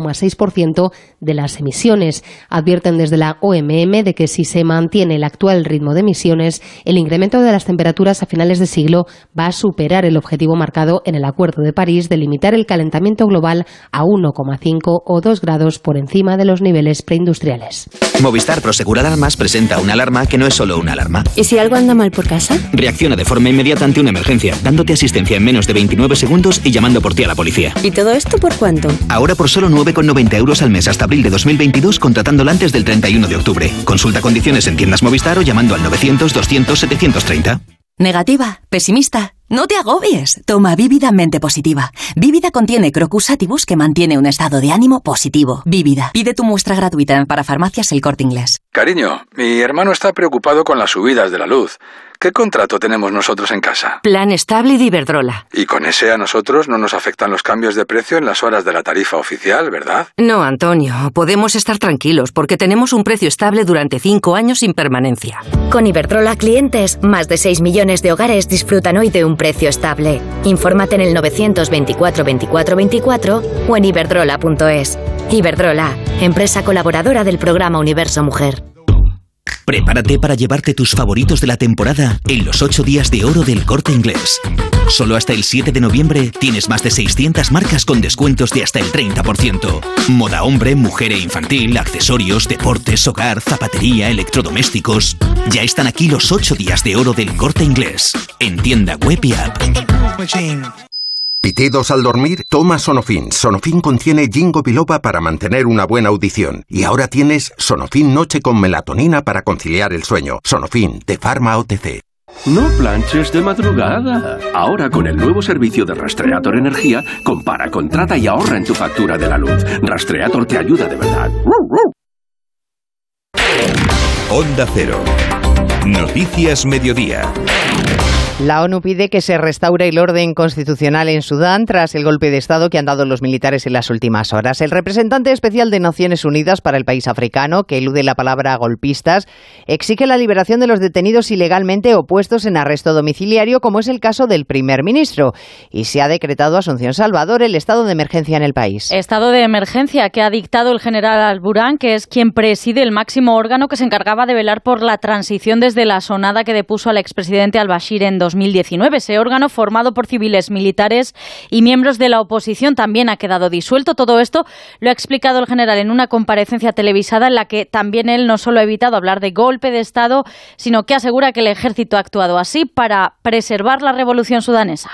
5,6% de las emisiones. Advierten desde la OMM de que si se mantiene el actual ritmo de emisiones, el incremento de las temperaturas a finales de siglo va a superar el objetivo marcado en el Acuerdo de París de limitar el calentamiento global a 1,5 o 2 grados por encima de los niveles preindustriales. Movistar Prosegur Alarmas presenta una alarma que no es solo una alarma. ¿Y si algo anda mal por casa? Reacciona de forma inmediata ante una emergencia, dándote asistencia en menos de 29 segundos y llamando por ti a la policía. ¿Y todo esto por cuánto? Ahora por solo 9,90 € al mes hasta abril de 2022, contratándola antes del 31 de octubre. Consulta condiciones en tiendas Movistar o llamando al 900 200 730. Negativa, pesimista. No te agobies. Toma Vívida Mente Positiva. Vívida contiene Crocus Atibus, que mantiene un estado de ánimo positivo. Vívida. Pide tu muestra gratuita en Parafarmacias El Corte Inglés. Cariño, mi hermano está preocupado con las subidas de la luz. ¿Qué contrato tenemos nosotros en casa? Plan estable de Iberdrola. Y con ese a nosotros no nos afectan los cambios de precio en las horas de la tarifa oficial, ¿verdad? No, Antonio, podemos estar tranquilos porque tenemos un precio estable durante 5 años sin permanencia. Con Iberdrola clientes, más de 6 millones de hogares disfrutan hoy de un precio estable. Infórmate en el 924 24 24 o en iberdrola.es. Iberdrola, empresa colaboradora del programa Universo Mujer. Prepárate para llevarte tus favoritos de la temporada en los 8 días de oro del Corte Inglés. Solo hasta el 7 de noviembre tienes más de 600 marcas con descuentos de hasta el 30%. Moda hombre, mujer e infantil, accesorios, deportes, hogar, zapatería, electrodomésticos. Ya están aquí los 8 días de oro del Corte Inglés. En tienda web y app. ¿Pitidos al dormir? Toma Sonofin. Sonofin contiene ginkgo biloba para mantener una buena audición. Y ahora tienes Sonofin Noche con melatonina para conciliar el sueño. Sonofin, de Pharma OTC. No planches de madrugada. Ahora con el nuevo servicio de Rastreator Energía, compara, contrata y ahorra en tu factura de la luz. Rastreator te ayuda de verdad. Onda Cero. Noticias Mediodía. La ONU pide que se restaure el orden constitucional en Sudán tras el golpe de Estado que han dado los militares en las últimas horas. El representante especial de Naciones Unidas para el país africano, que elude la palabra golpistas, exige la liberación de los detenidos ilegalmente o puestos en arresto domiciliario, como es el caso del primer ministro. Y se ha decretado, Asunción Salvador, el estado de emergencia en el país. Estado de emergencia que ha dictado el general Al-Burhan, que es quien preside el máximo órgano que se encargaba de velar por la transición desde la asonada que depuso al expresidente al-Bashir en 2019. Ese órgano, formado por civiles, militares y miembros de la oposición, también ha quedado disuelto. Todo esto lo ha explicado el general en una comparecencia televisada en la que también él no solo ha evitado hablar de golpe de Estado, sino que asegura que el ejército ha actuado así para preservar la revolución sudanesa.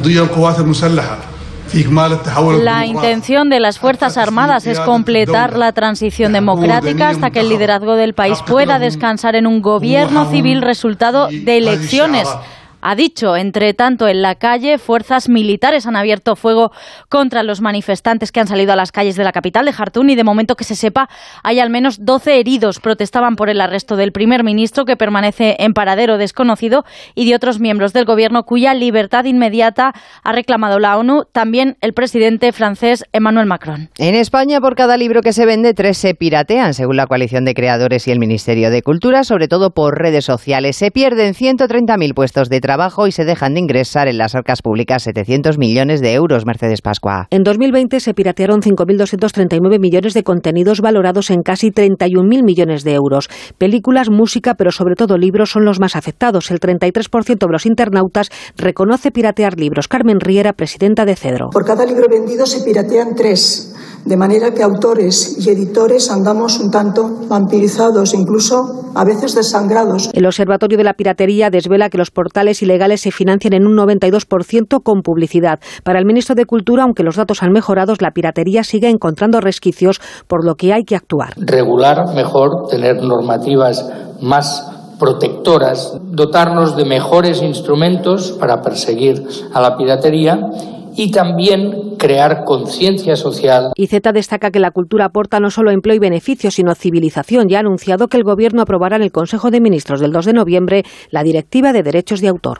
La intención de las Fuerzas Armadas es completar la transición democrática hasta que el liderazgo del país pueda descansar en un gobierno civil resultado de elecciones. Ha dicho, entre tanto, en la calle, fuerzas militares han abierto fuego contra los manifestantes que han salido a las calles de la capital de Jartum y, de momento que se sepa, hay al menos 12 heridos. Protestaban por el arresto del primer ministro, que permanece en paradero desconocido, y de otros miembros del gobierno cuya libertad inmediata ha reclamado la ONU, también el presidente francés Emmanuel Macron. En España, por cada libro que se vende, 3 se piratean, según la Coalición de Creadores y el Ministerio de Cultura, sobre todo por redes sociales. Se pierden 130.000 puestos de trabajo y se dejan de ingresar en las arcas públicas 700 millones de euros. Mercedes Pascua. En 2020 se piratearon 5.239 millones de contenidos valorados en casi 31.000 millones de euros. Películas, música, pero sobre todo libros son los más afectados. El 33% de los internautas reconoce piratear libros. Carmen Riera, presidenta de Cedro. Por cada libro vendido se piratean 3. De manera que autores y editores andamos un tanto vampirizados, incluso a veces desangrados. El Observatorio de la Piratería desvela que los portales ilegales se financian en un 92% con publicidad. Para el ministro de Cultura, aunque los datos han mejorado, la piratería sigue encontrando resquicios, por lo que hay que actuar. Regular mejor, tener normativas más protectoras, dotarnos de mejores instrumentos para perseguir a la piratería y también crear conciencia social. IZ destaca que la cultura aporta no solo empleo y beneficios, sino civilización. Ya ha anunciado que el Gobierno aprobará en el Consejo de Ministros del 2 de noviembre la Directiva de Derechos de Autor.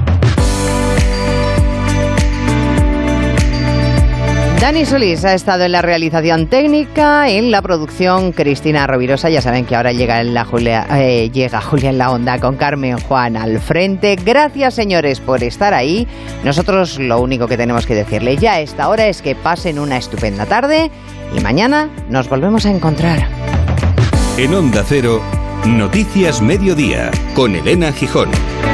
Dani Solís ha estado en la realización técnica, en la producción Cristina Rovirosa. Ya saben que ahora llega Julia en la Onda con Carmen Juan al frente. Gracias, señores, por estar ahí. Nosotros lo único que tenemos que decirle ya a esta hora es que pasen una estupenda tarde y mañana nos volvemos a encontrar. En Onda Cero, Noticias Mediodía, con Elena Gijón.